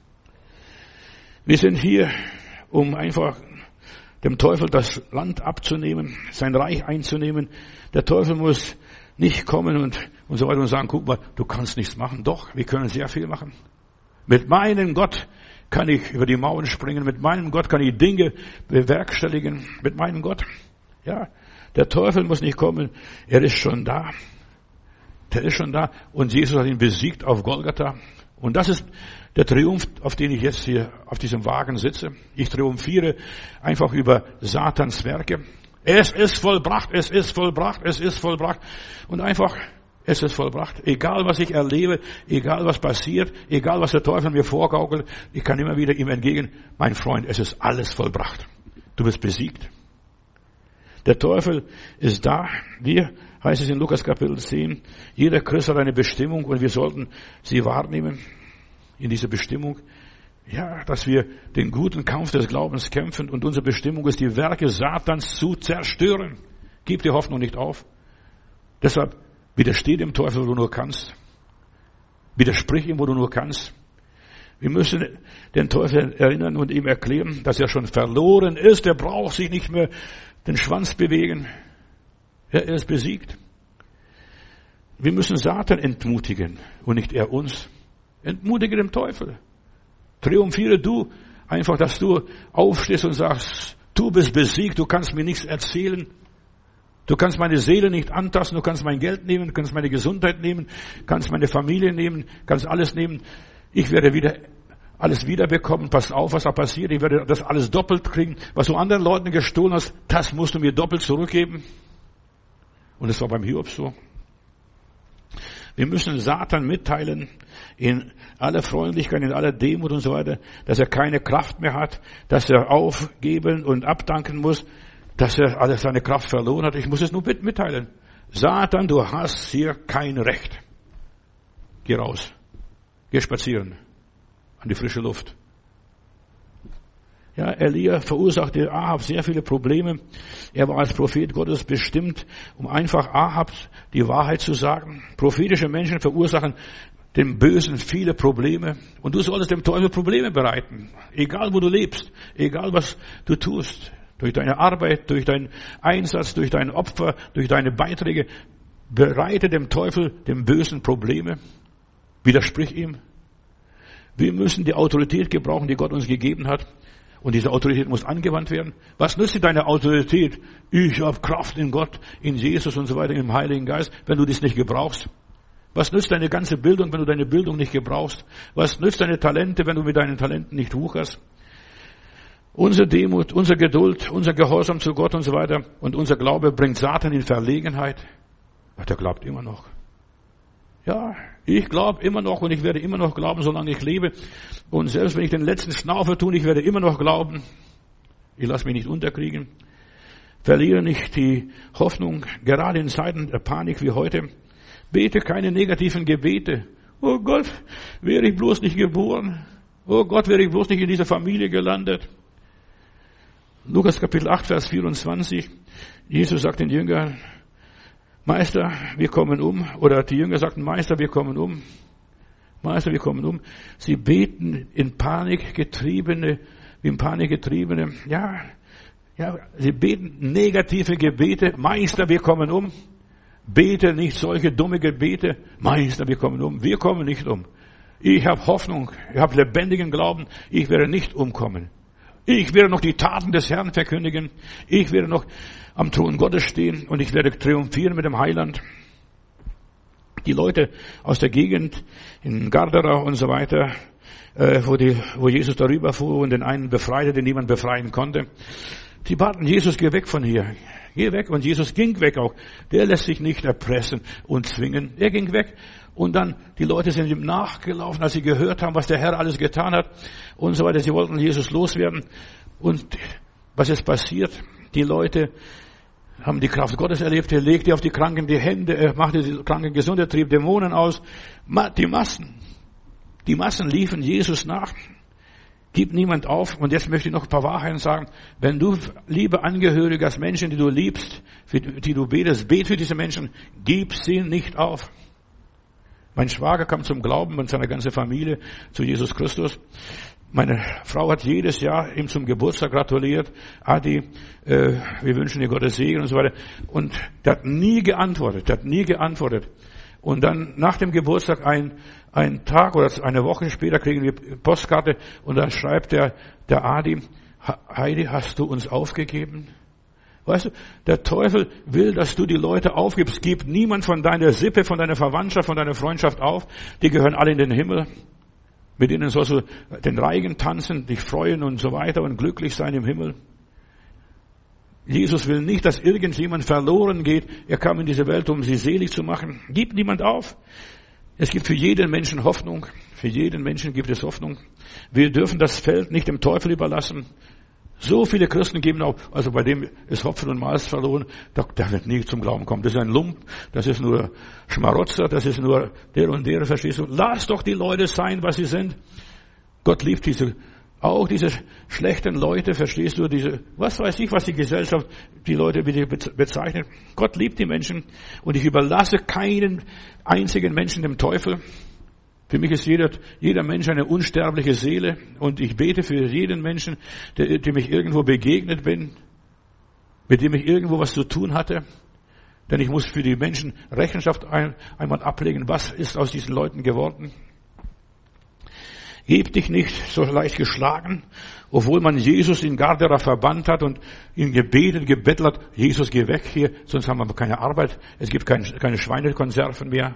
Wir sind hier, um einfach dem Teufel das Land abzunehmen, sein Reich einzunehmen. Der Teufel muss nicht kommen und, und so weiter und sagen, guck mal, du kannst nichts machen. Doch, wir können sehr viel machen. Mit meinem Gott kann ich über die Mauern springen. Mit meinem Gott kann ich Dinge bewerkstelligen. Mit meinem Gott. Ja, der Teufel muss nicht kommen. Er ist schon da. Der ist schon da. Und Jesus hat ihn besiegt auf Golgatha. Und das ist der Triumph, auf den ich jetzt hier auf diesem Wagen sitze. Ich triumphiere einfach über Satans Werke. Es ist vollbracht, es ist vollbracht, es ist vollbracht. Und einfach, es ist vollbracht. Egal was ich erlebe, egal was passiert, egal was der Teufel mir vorgaukelt, ich kann immer wieder ihm entgegen, mein Freund, es ist alles vollbracht. Du bist besiegt. Der Teufel ist da. Wir, heißt es in Lukas Kapitel zehn, jeder Christ hat eine Bestimmung und wir sollten sie wahrnehmen in dieser Bestimmung. Ja, dass wir den guten Kampf des Glaubens kämpfen und unsere Bestimmung ist, die Werke Satans zu zerstören. Gib die Hoffnung nicht auf. Deshalb widersteh dem Teufel, wo du nur kannst. Widersprich ihm, wo du nur kannst. Wir müssen den Teufel erinnern und ihm erklären, dass er schon verloren ist. Er braucht sich nicht mehr den Schwanz bewegen. Er ist besiegt. Wir müssen Satan entmutigen und nicht er uns. Entmutige den Teufel. Triumphiere du einfach, dass du aufstehst und sagst, du bist besiegt, du kannst mir nichts erzählen. Du kannst meine Seele nicht antasten, du kannst mein Geld nehmen, du kannst meine Gesundheit nehmen, kannst meine Familie nehmen, kannst alles nehmen. Ich werde wieder alles wiederbekommen. Pass auf, was da passiert. Ich werde das alles doppelt kriegen. Was du anderen Leuten gestohlen hast, das musst du mir doppelt zurückgeben. Und es war beim Hiob so. Wir müssen Satan mitteilen, in aller Freundlichkeit, in aller Demut und so weiter, dass er keine Kraft mehr hat, dass er aufgeben und abdanken muss, dass er alles seine Kraft verloren hat. Ich muss es nur mitteilen. Satan, du hast hier kein Recht. Geh raus. Geh spazieren. An die frische Luft. Ja, Elia verursachte Ahab sehr viele Probleme. Er war als Prophet Gottes bestimmt, um einfach Ahab die Wahrheit zu sagen. Prophetische Menschen verursachen dem Bösen viele Probleme. Und du solltest dem Teufel Probleme bereiten. Egal wo du lebst, egal was du tust. Durch deine Arbeit, durch deinen Einsatz, durch dein Opfer, durch deine Beiträge. Bereite dem Teufel, dem Bösen Probleme. Widersprich ihm. Wir müssen die Autorität gebrauchen, die Gott uns gegeben hat. Und diese Autorität muss angewandt werden. Was nützt dir deine Autorität? Ich habe Kraft in Gott, in Jesus und so weiter, im Heiligen Geist, wenn du dies nicht gebrauchst. Was nützt deine ganze Bildung, wenn du deine Bildung nicht gebrauchst? Was nützt deine Talente, wenn du mit deinen Talenten nicht wucherst? Unsere Demut, unsere Geduld, unser Gehorsam zu Gott und so weiter und unser Glaube bringt Satan in Verlegenheit. Ach, der glaubt immer noch. Ja, ich glaube immer noch und ich werde immer noch glauben, solange ich lebe. Und selbst wenn ich den letzten Schnaufer tue, ich werde immer noch glauben. Ich lasse mich nicht unterkriegen. Verliere nicht die Hoffnung, gerade in Zeiten der Panik wie heute. Bete keine negativen Gebete. Oh Gott, wäre ich bloß nicht geboren. Oh Gott, wäre ich bloß nicht in dieser Familie gelandet. Lukas Kapitel acht, Vers vierundzwanzig. Jesus sagt den Jüngern, Meister, wir kommen um. Oder die Jünger sagten, Meister, wir kommen um. Meister, wir kommen um. Sie beten in Panik getriebene, wie in Panik getriebene, ja, ja, sie beten negative Gebete. Meister, wir kommen um. Bete nicht solche dumme Gebete. Meister, wir kommen um. Wir kommen nicht um. Ich habe Hoffnung. Ich habe lebendigen Glauben. Ich werde nicht umkommen. Ich werde noch die Taten des Herrn verkündigen. Ich werde noch am Thron Gottes stehen und ich werde triumphieren mit dem Heiland. Die Leute aus der Gegend in Gadara und so weiter, äh, wo, die, wo Jesus darüber fuhr und den einen befreite, den niemand befreien konnte, die baten, Jesus, geh weg von hier. Geh weg. Und Jesus ging weg auch. Der lässt sich nicht erpressen und zwingen. Er ging weg. Und dann, die Leute sind ihm nachgelaufen, als sie gehört haben, was der Herr alles getan hat und so weiter. Sie wollten Jesus loswerden. Und was ist passiert? Die Leute haben die Kraft Gottes erlebt. Er legte auf die Kranken die Hände, er machte die Kranken gesund, er trieb Dämonen aus. Die Massen, die Massen liefen Jesus nach. Gib niemand auf. Und jetzt möchte ich noch ein paar Wahrheiten sagen. Wenn du, liebe Angehörige, als Menschen, die du liebst, für die du betest, bet für diese Menschen, gib sie nicht auf. Mein Schwager kam zum Glauben und seine ganze Familie zu Jesus Christus. Meine Frau hat jedes Jahr ihm zum Geburtstag gratuliert. Adi, äh, wir wünschen dir Gottes Segen und so weiter. Und der hat nie geantwortet, der hat nie geantwortet. Und dann nach dem Geburtstag, ein, ein Tag oder eine Woche später, kriegen wir Postkarte und dann schreibt der, der Adi, Heidi, hast du uns aufgegeben? Weißt du, der Teufel will, dass du die Leute aufgibst. Gib niemand von deiner Sippe, von deiner Verwandtschaft, von deiner Freundschaft auf. Die gehören alle in den Himmel. Mit denen sollst du den Reigen tanzen, dich freuen und so weiter und glücklich sein im Himmel. Jesus will nicht, dass irgendjemand verloren geht. Er kam in diese Welt, um sie selig zu machen. Gib niemand auf. Es gibt für jeden Menschen Hoffnung. Für jeden Menschen gibt es Hoffnung. Wir dürfen das Feld nicht dem Teufel überlassen. So viele Christen geben auf, also bei dem ist Hopfen und Malz verloren, der wird nie zum Glauben kommen. Das ist ein Lump, das ist nur Schmarotzer, das ist nur der und der, verstehst du? Lass doch die Leute sein, was sie sind. Gott liebt diese, auch diese schlechten Leute, verstehst du, diese, was weiß ich, was die Gesellschaft, die Leute wie die bezeichnet. Gott liebt die Menschen und ich überlasse keinen einzigen Menschen dem Teufel. Für mich ist jeder, jeder Mensch eine unsterbliche Seele und ich bete für jeden Menschen, der, dem ich irgendwo begegnet bin, mit dem ich irgendwo was zu tun hatte. Denn ich muss für die Menschen Rechenschaft ein, einmal ablegen, was ist aus diesen Leuten geworden. Gib dich nicht so leicht geschlagen, obwohl man Jesus in Gadara verbannt hat und ihn gebetet, gebettelt hat, Jesus, geh weg hier, sonst haben wir keine Arbeit, es gibt keine, keine Schweinekonserven mehr.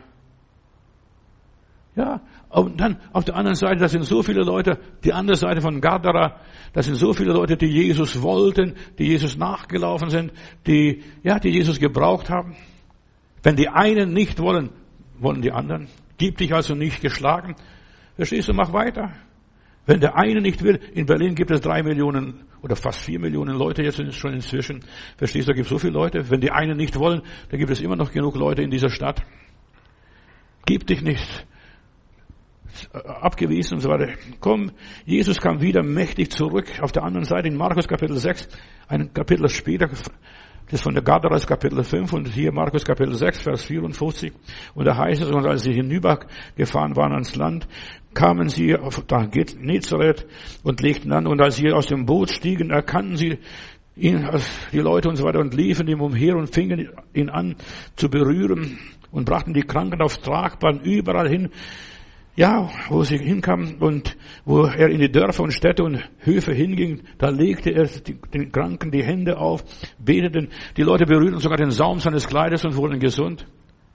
Ja, und dann auf der anderen Seite, da sind so viele Leute, die andere Seite von Gadara, da sind so viele Leute, die Jesus wollten, die Jesus nachgelaufen sind, die, ja, die Jesus gebraucht haben. Wenn die einen nicht wollen, wollen die anderen. Gib dich also nicht geschlagen. Verstehst du, mach weiter. Wenn der eine nicht will, in Berlin gibt es drei Millionen oder fast vier Millionen Leute jetzt schon inzwischen. Verstehst du, da gibt es so viele Leute. Wenn die einen nicht wollen, dann gibt es immer noch genug Leute in dieser Stadt. Gib dich nicht abgewiesen und so weiter. Komm, Jesus kam wieder mächtig zurück. Auf der anderen Seite in Markus Kapitel sechs, ein Kapitel später, das von der Gadara ist Kapitel fünf und hier Markus Kapitel sechs, Vers vierundfünfzig. Und da heißt es, und als sie hinübergefahren waren ans Land, kamen sie auf da geht Nazareth und legten an. Und als sie aus dem Boot stiegen, erkannten sie ihn, die Leute und so weiter, und liefen ihm umher und fingen ihn an zu berühren und brachten die Kranken aufs Tragband überall hin. Ja, wo sie hinkamen und wo er in die Dörfer und Städte und Höfe hinging, da legte er den Kranken die Hände auf, beteten, die Leute berührten sogar den Saum seines Kleides und wurden gesund.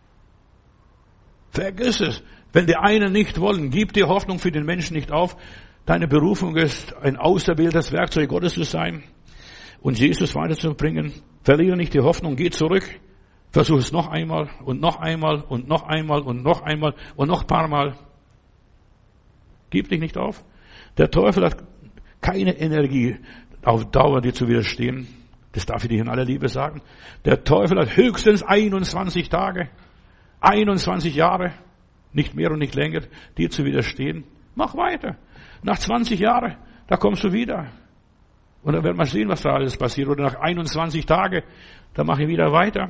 Vergiss es. Wenn die einen nicht wollen, gib die Hoffnung für den Menschen nicht auf. Deine Berufung ist, ein auserwähltes Werkzeug Gottes zu sein und Jesus weiterzubringen. Verliere nicht die Hoffnung, geh zurück. Versuch es noch einmal und noch einmal und noch einmal und noch einmal und noch ein paar Mal. Gib dich nicht auf. Der Teufel hat keine Energie, auf Dauer dir zu widerstehen. Das darf ich dir in aller Liebe sagen. Der Teufel hat höchstens einundzwanzig Tage, einundzwanzig Jahre, nicht mehr und nicht länger, dir zu widerstehen. Mach weiter. Nach zwanzig Jahren, da kommst du wieder. Und dann werden wir sehen, was da alles passiert. Oder nach einundzwanzig Tagen, da mache ich wieder weiter.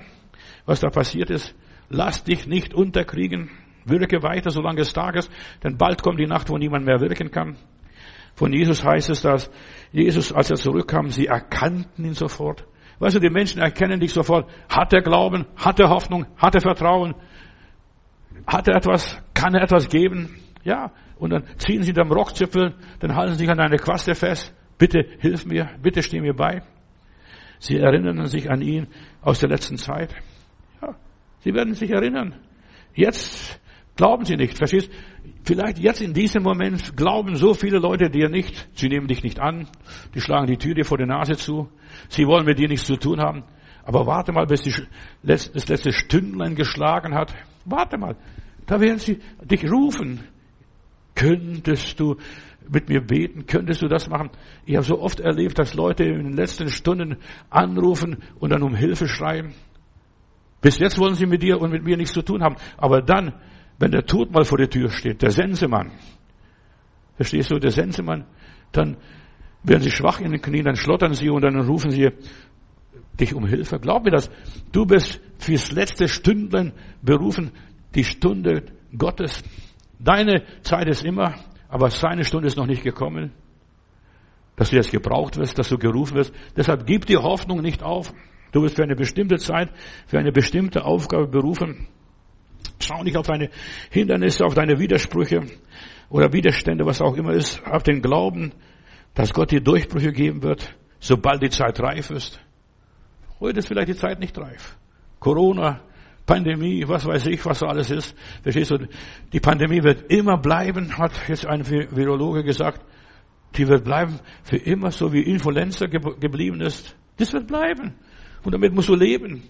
was da passiert ist. Lass dich nicht unterkriegen. Wirke weiter, solange es Tag ist, denn bald kommt die Nacht, wo niemand mehr wirken kann. Von Jesus heißt es, dass Jesus, als er zurückkam, sie erkannten ihn sofort. Weißt du, die Menschen erkennen dich sofort. Hat er Glauben? Hat er Hoffnung? Hat er Vertrauen? Hat er etwas? Kann er etwas geben? Ja. Und dann ziehen sie am Rockzipfel, dann halten sie sich an eine Quaste fest. Bitte hilf mir, bitte steh mir bei. Sie erinnern sich an ihn aus der letzten Zeit. Ja, sie werden sich erinnern. Jetzt glauben sie nicht, verstehst? Vielleicht jetzt in diesem Moment glauben so viele Leute dir nicht. Sie nehmen dich nicht an. Die schlagen die Tür dir vor die Nase zu. Sie wollen mit dir nichts zu tun haben. Aber warte mal, bis die, das letzte Stündlein geschlagen hat. Warte mal. Da werden sie dich rufen. Könntest du mit mir beten? Könntest du das machen? Ich habe so oft erlebt, dass Leute in den letzten Stunden anrufen und dann um Hilfe schreien. Bis jetzt wollen sie mit dir und mit mir nichts zu tun haben. Aber dann, wenn der Tod mal vor der Tür steht, der Sensemann, verstehst du, der Sensemann, dann werden sie schwach in den Knien, dann schlottern sie und dann rufen sie dich um Hilfe. Glaub mir das. Du bist fürs letzte Stündlein berufen, die Stunde Gottes. Deine Zeit ist immer, aber seine Stunde ist noch nicht gekommen, dass du jetzt gebraucht wirst, dass du gerufen wirst. Deshalb gib die Hoffnung nicht auf. Du wirst für eine bestimmte Zeit, für eine bestimmte Aufgabe berufen. Schau nicht auf deine Hindernisse, auf deine Widersprüche oder Widerstände, was auch immer ist. Hab den Glauben, dass Gott dir Durchbrüche geben wird, sobald die Zeit reif ist. Heute ist vielleicht die Zeit nicht reif. Corona, Pandemie, was weiß ich, was so alles ist. Verstehst du? Die Pandemie wird immer bleiben, hat jetzt ein Virologe gesagt. Die wird bleiben für immer, so wie Influenza geblieben ist. Das wird bleiben. Und damit musst du leben.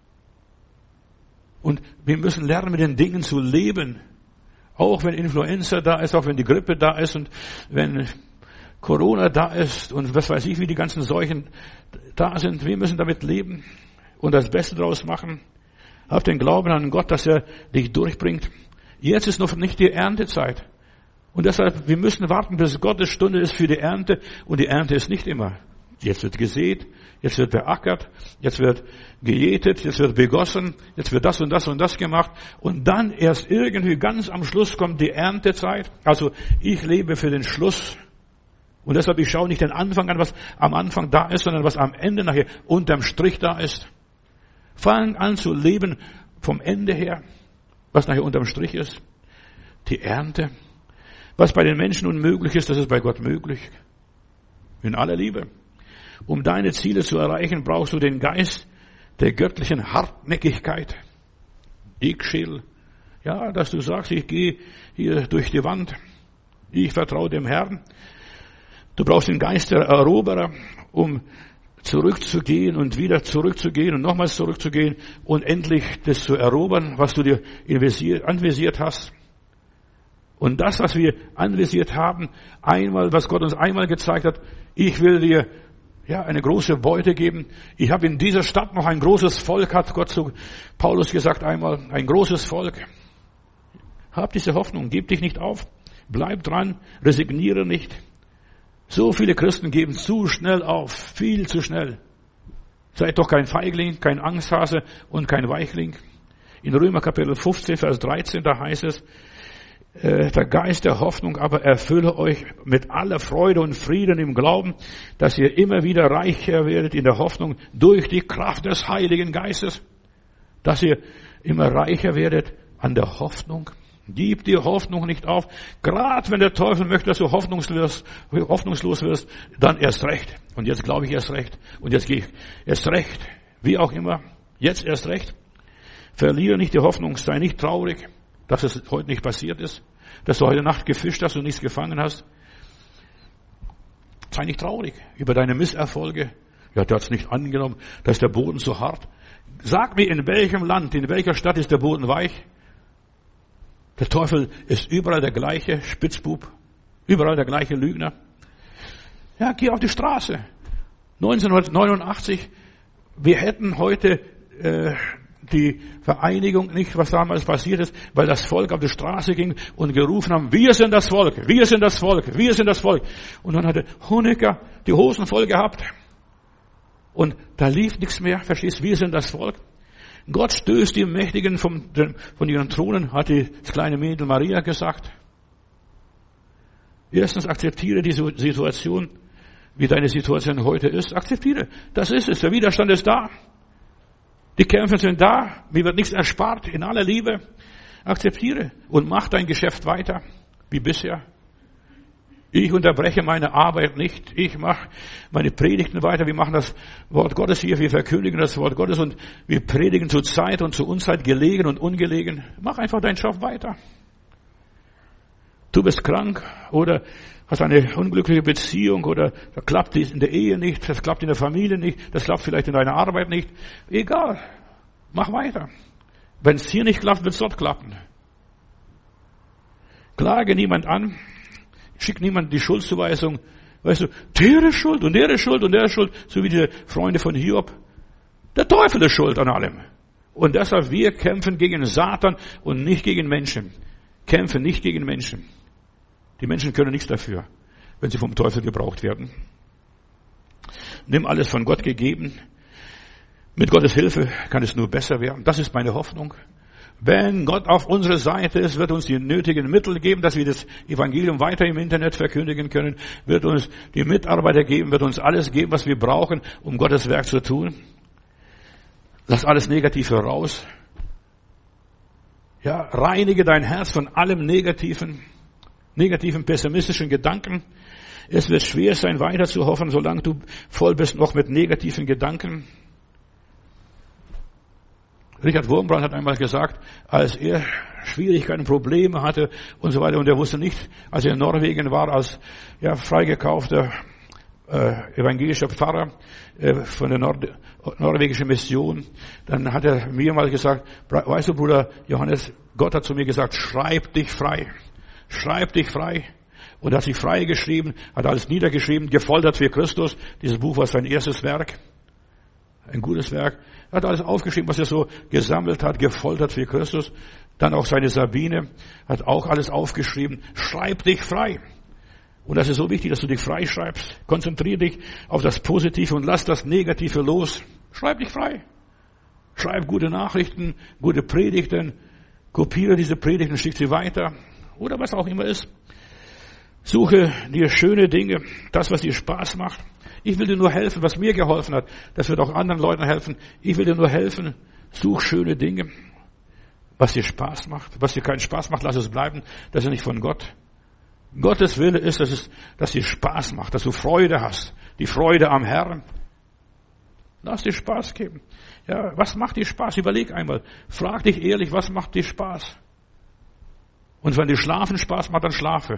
Und wir müssen lernen, mit den Dingen zu leben. Auch wenn Influenza da ist, auch wenn die Grippe da ist und wenn Corona da ist und was weiß ich, wie die ganzen Seuchen da sind. Wir müssen damit leben und das Beste daraus machen. Hab den Glauben an Gott, dass er dich durchbringt. Jetzt ist noch nicht die Erntezeit. Und deshalb, wir müssen warten, bis Gottes Stunde ist für die Ernte. Und die Ernte ist nicht immer. Jetzt wird gesät, jetzt wird beackert, jetzt wird gejätet, jetzt wird begossen, jetzt wird das und das und das gemacht. Und dann erst irgendwie ganz am Schluss kommt die Erntezeit. Also ich lebe für den Schluss. Und deshalb, ich schaue nicht den Anfang an, was am Anfang da ist, sondern was am Ende nachher unterm Strich da ist. Fang an zu leben vom Ende her, was nachher unterm Strich ist. Die Ernte. Was bei den Menschen unmöglich ist, das ist bei Gott möglich. In aller Liebe. Um deine Ziele zu erreichen, brauchst du den Geist der göttlichen Hartnäckigkeit. Dickschädel. Ja, dass du sagst, ich gehe hier durch die Wand. Ich vertraue dem Herrn. Du brauchst den Geist der Eroberer, um zurückzugehen und wieder zurückzugehen und nochmals zurückzugehen und endlich das zu erobern, was du dir anvisiert hast. Und das, was wir anvisiert haben, einmal, was Gott uns einmal gezeigt hat, ich will dir ja eine große Beute geben. Ich habe in dieser Stadt noch ein großes Volk, hat Gott zu Paulus gesagt einmal, ein großes Volk. Hab diese Hoffnung, gib dich nicht auf, bleib dran, resigniere nicht. So viele Christen geben zu schnell auf, viel zu schnell. Seid doch kein Feigling, kein Angsthase und kein Weichling. In Römer Kapitel fünfzehn, Vers dreizehn, da heißt es, der Geist der Hoffnung aber erfülle euch mit aller Freude und Frieden im Glauben, dass ihr immer wieder reicher werdet in der Hoffnung durch die Kraft des Heiligen Geistes. Dass ihr immer reicher werdet an der Hoffnung. Gib dir Hoffnung nicht auf. Gerade wenn der Teufel möchte, dass du hoffnungslos, hoffnungslos wirst, dann erst recht. Und jetzt glaube ich erst recht. Und jetzt gehe ich erst recht. Wie auch immer. Jetzt erst recht. Verliere nicht die Hoffnung. Sei nicht traurig, dass es heute nicht passiert ist. Dass du heute Nacht gefischt hast und nichts gefangen hast. Sei nicht traurig über deine Misserfolge. Ja, der hat es nicht angenommen. Da ist der Boden so hart. Sag mir, in welchem Land, in welcher Stadt ist der Boden weich? Der Teufel ist überall der gleiche Spitzbub, überall der gleiche Lügner. Ja, geh auf die Straße. neunzehnhundertneunundachtzig, wir hätten heute äh, die Vereinigung nicht, was damals passiert ist, weil das Volk auf die Straße ging und gerufen haben, wir sind das Volk, wir sind das Volk, wir sind das Volk. Und dann hatte Honecker die Hosen voll gehabt und da lief nichts mehr, verstehst du, wir sind das Volk. Gott stößt die Mächtigen vom, von ihren Thronen, hat die, das kleine Mädel Maria gesagt. Erstens, akzeptiere die Situation, wie deine Situation heute ist. Akzeptiere. Das ist es. Der Widerstand ist da. Die Kämpfe sind da. Mir wird nichts erspart. In aller Liebe. Akzeptiere. Und mach dein Geschäft weiter. Wie bisher. Ich unterbreche meine Arbeit nicht. Ich mache meine Predigten weiter. Wir machen das Wort Gottes hier. Wir verkündigen das Wort Gottes und wir predigen zu Zeit und zu Unzeit, gelegen und ungelegen. Mach einfach deinen Job weiter. Du bist krank oder hast eine unglückliche Beziehung oder das klappt in der Ehe nicht, das klappt in der Familie nicht, das klappt vielleicht in deiner Arbeit nicht. Egal. Mach weiter. Wenn es hier nicht klappt, wird es dort klappen. Klage niemand an. Schick niemand die Schuldzuweisung. Weißt du, der ist schuld und der ist schuld und der ist schuld. So wie die Freunde von Hiob. Der Teufel ist schuld an allem. Und deshalb, wir kämpfen gegen Satan und nicht gegen Menschen. Kämpfen nicht gegen Menschen. Die Menschen können nichts dafür, wenn sie vom Teufel gebraucht werden. Nimm alles von Gott gegeben. Mit Gottes Hilfe kann es nur besser werden. Das ist meine Hoffnung. Wenn Gott auf unserer Seite ist, wird uns die nötigen Mittel geben, dass wir das Evangelium weiter im Internet verkündigen können, wird uns die Mitarbeiter geben, wird uns alles geben, was wir brauchen, um Gottes Werk zu tun. Lass alles Negative raus. Ja, reinige dein Herz von allem negativen, negativen, pessimistischen Gedanken. Es wird schwer sein, weiter zu hoffen, solange du voll bist noch mit negativen Gedanken. Richard Wurmbrand hat einmal gesagt, als er Schwierigkeiten, Probleme hatte und so weiter, und er wusste nicht, als er in Norwegen war, als ja, freigekaufter äh, evangelischer Pfarrer äh, von der Nord- norwegischen Mission, dann hat er mir mal gesagt, weißt du, Bruder Johannes, Gott hat zu mir gesagt, schreib dich frei, schreib dich frei. Und er hat sich frei geschrieben, hat alles niedergeschrieben, gefoltert für Christus. Dieses Buch war sein erstes Werk. Ein gutes Werk. Er hat alles aufgeschrieben, was er so gesammelt hat, gefoltert für Christus. Dann auch seine Sabine hat auch alles aufgeschrieben. Schreib dich frei. Und das ist so wichtig, dass du dich frei schreibst. Konzentriere dich auf das Positive und lass das Negative los. Schreib dich frei. Schreib gute Nachrichten, gute Predigten. Kopiere diese Predigten, schick sie weiter. Oder was auch immer ist. Suche dir schöne Dinge, das, was dir Spaß macht. Ich will dir nur helfen, was mir geholfen hat. Das wird auch anderen Leuten helfen. Ich will dir nur helfen. Such schöne Dinge, was dir Spaß macht. Was dir keinen Spaß macht, lass es bleiben. Das ist nicht von Gott. Gottes Wille ist, dass es, dass dir Spaß macht, dass du Freude hast. Die Freude am Herrn. Lass dir Spaß geben. Ja, was macht dir Spaß? Überleg einmal. Frag dich ehrlich, was macht dir Spaß? Und wenn dir Schlafen Spaß macht, dann schlafe.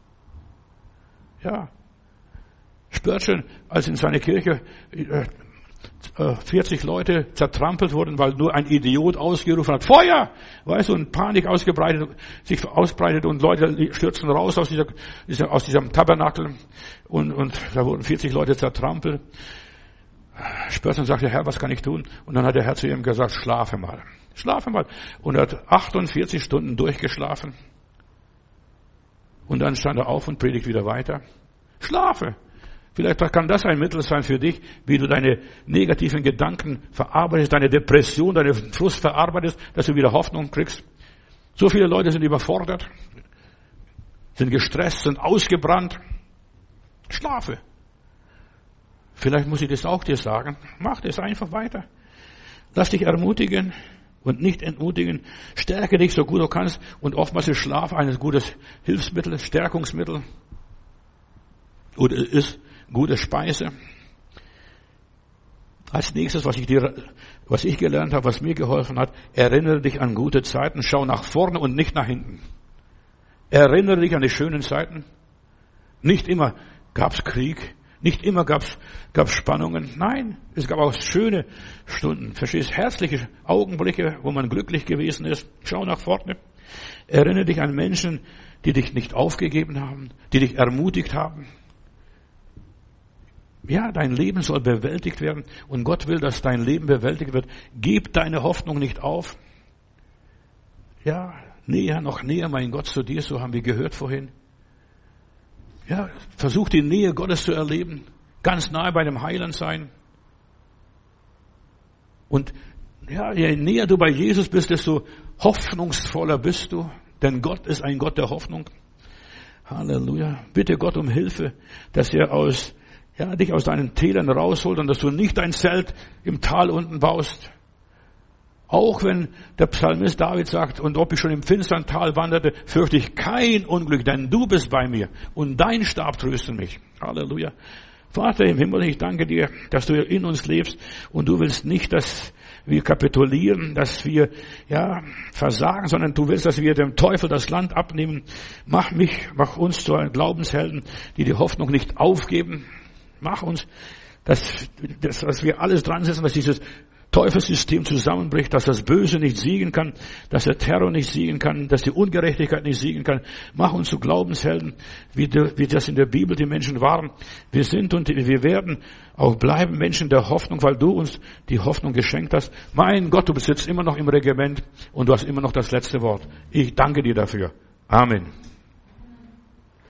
Ja. Spurgeon, als in seiner Kirche äh, vierzig Leute zertrampelt wurden, weil nur ein Idiot ausgerufen hat, Feuer! Weißt du, und Panik ausgebreitet, sich ausbreitet und Leute stürzen raus aus dieser, dieser aus diesem Tabernakel und, und da wurden vierzig Leute zertrampelt. Spurgeon sagte, Herr, was kann ich tun? Und dann hat der Herr zu ihm gesagt, schlafe mal. Schlafe mal. Und er hat achtundvierzig Stunden durchgeschlafen. Und dann stand er auf und predigt wieder weiter. Schlafe. Vielleicht kann das ein Mittel sein für dich, wie du deine negativen Gedanken verarbeitest, deine Depression, deine Frust verarbeitest, dass du wieder Hoffnung kriegst. So viele Leute sind überfordert, sind gestresst, sind ausgebrannt. Schlafe. Vielleicht muss ich das auch dir sagen. Mach das einfach weiter. Lass dich ermutigen und nicht entmutigen. Stärke dich so gut du kannst. Und oftmals ist Schlaf ein gutes Hilfsmittel, Stärkungsmittel. Oder ist gute Speise. Als nächstes, was ich dir, was ich gelernt habe, was mir geholfen hat, erinnere dich an gute Zeiten, schau nach vorne und nicht nach hinten. Erinnere dich an die schönen Zeiten. Nicht immer gab's Krieg, nicht immer gab's, gab's Spannungen. Nein, es gab auch schöne Stunden. Verstehst? Herzliche Augenblicke, wo man glücklich gewesen ist. Schau nach vorne. Erinnere dich an Menschen, die dich nicht aufgegeben haben, die dich ermutigt haben. Ja, dein Leben soll bewältigt werden und Gott will, dass dein Leben bewältigt wird. Gib deine Hoffnung nicht auf. Ja, näher, noch näher, mein Gott, zu dir, so haben wir gehört vorhin. Ja, versuch die Nähe Gottes zu erleben, ganz nahe bei dem Heiland sein. Und Ja, je näher du bei Jesus bist, desto hoffnungsvoller bist du. Denn Gott ist ein Gott der Hoffnung. Halleluja. Bitte Gott um Hilfe, dass er aus, ja, dich aus deinen Tälern rausholt und dass du nicht dein Zelt im Tal unten baust. Auch wenn der Psalmist David sagt, und ob ich schon im finstern Tal wanderte, fürchte ich kein Unglück, denn du bist bei mir und dein Stab tröstet mich. Halleluja. Vater im Himmel, ich danke dir, dass du in uns lebst und du willst nicht, dass wir kapitulieren, dass wir, ja, versagen, sondern du willst, dass wir dem Teufel das Land abnehmen. Mach mich, mach uns zu Glaubenshelden, die die Hoffnung nicht aufgeben. Mach uns, dass, dass, dass wir alles dran setzen, dass dieses Teufelssystem zusammenbricht, dass das Böse nicht siegen kann, dass der Terror nicht siegen kann, dass die Ungerechtigkeit nicht siegen kann. Mach uns zu Glaubenshelden, wie, de, wie das in der Bibel die Menschen waren. Wir sind und wir werden auch bleiben Menschen der Hoffnung, weil du uns die Hoffnung geschenkt hast. Mein Gott, du sitzt immer noch im Regiment und du hast immer noch das letzte Wort. Ich danke dir dafür. Amen.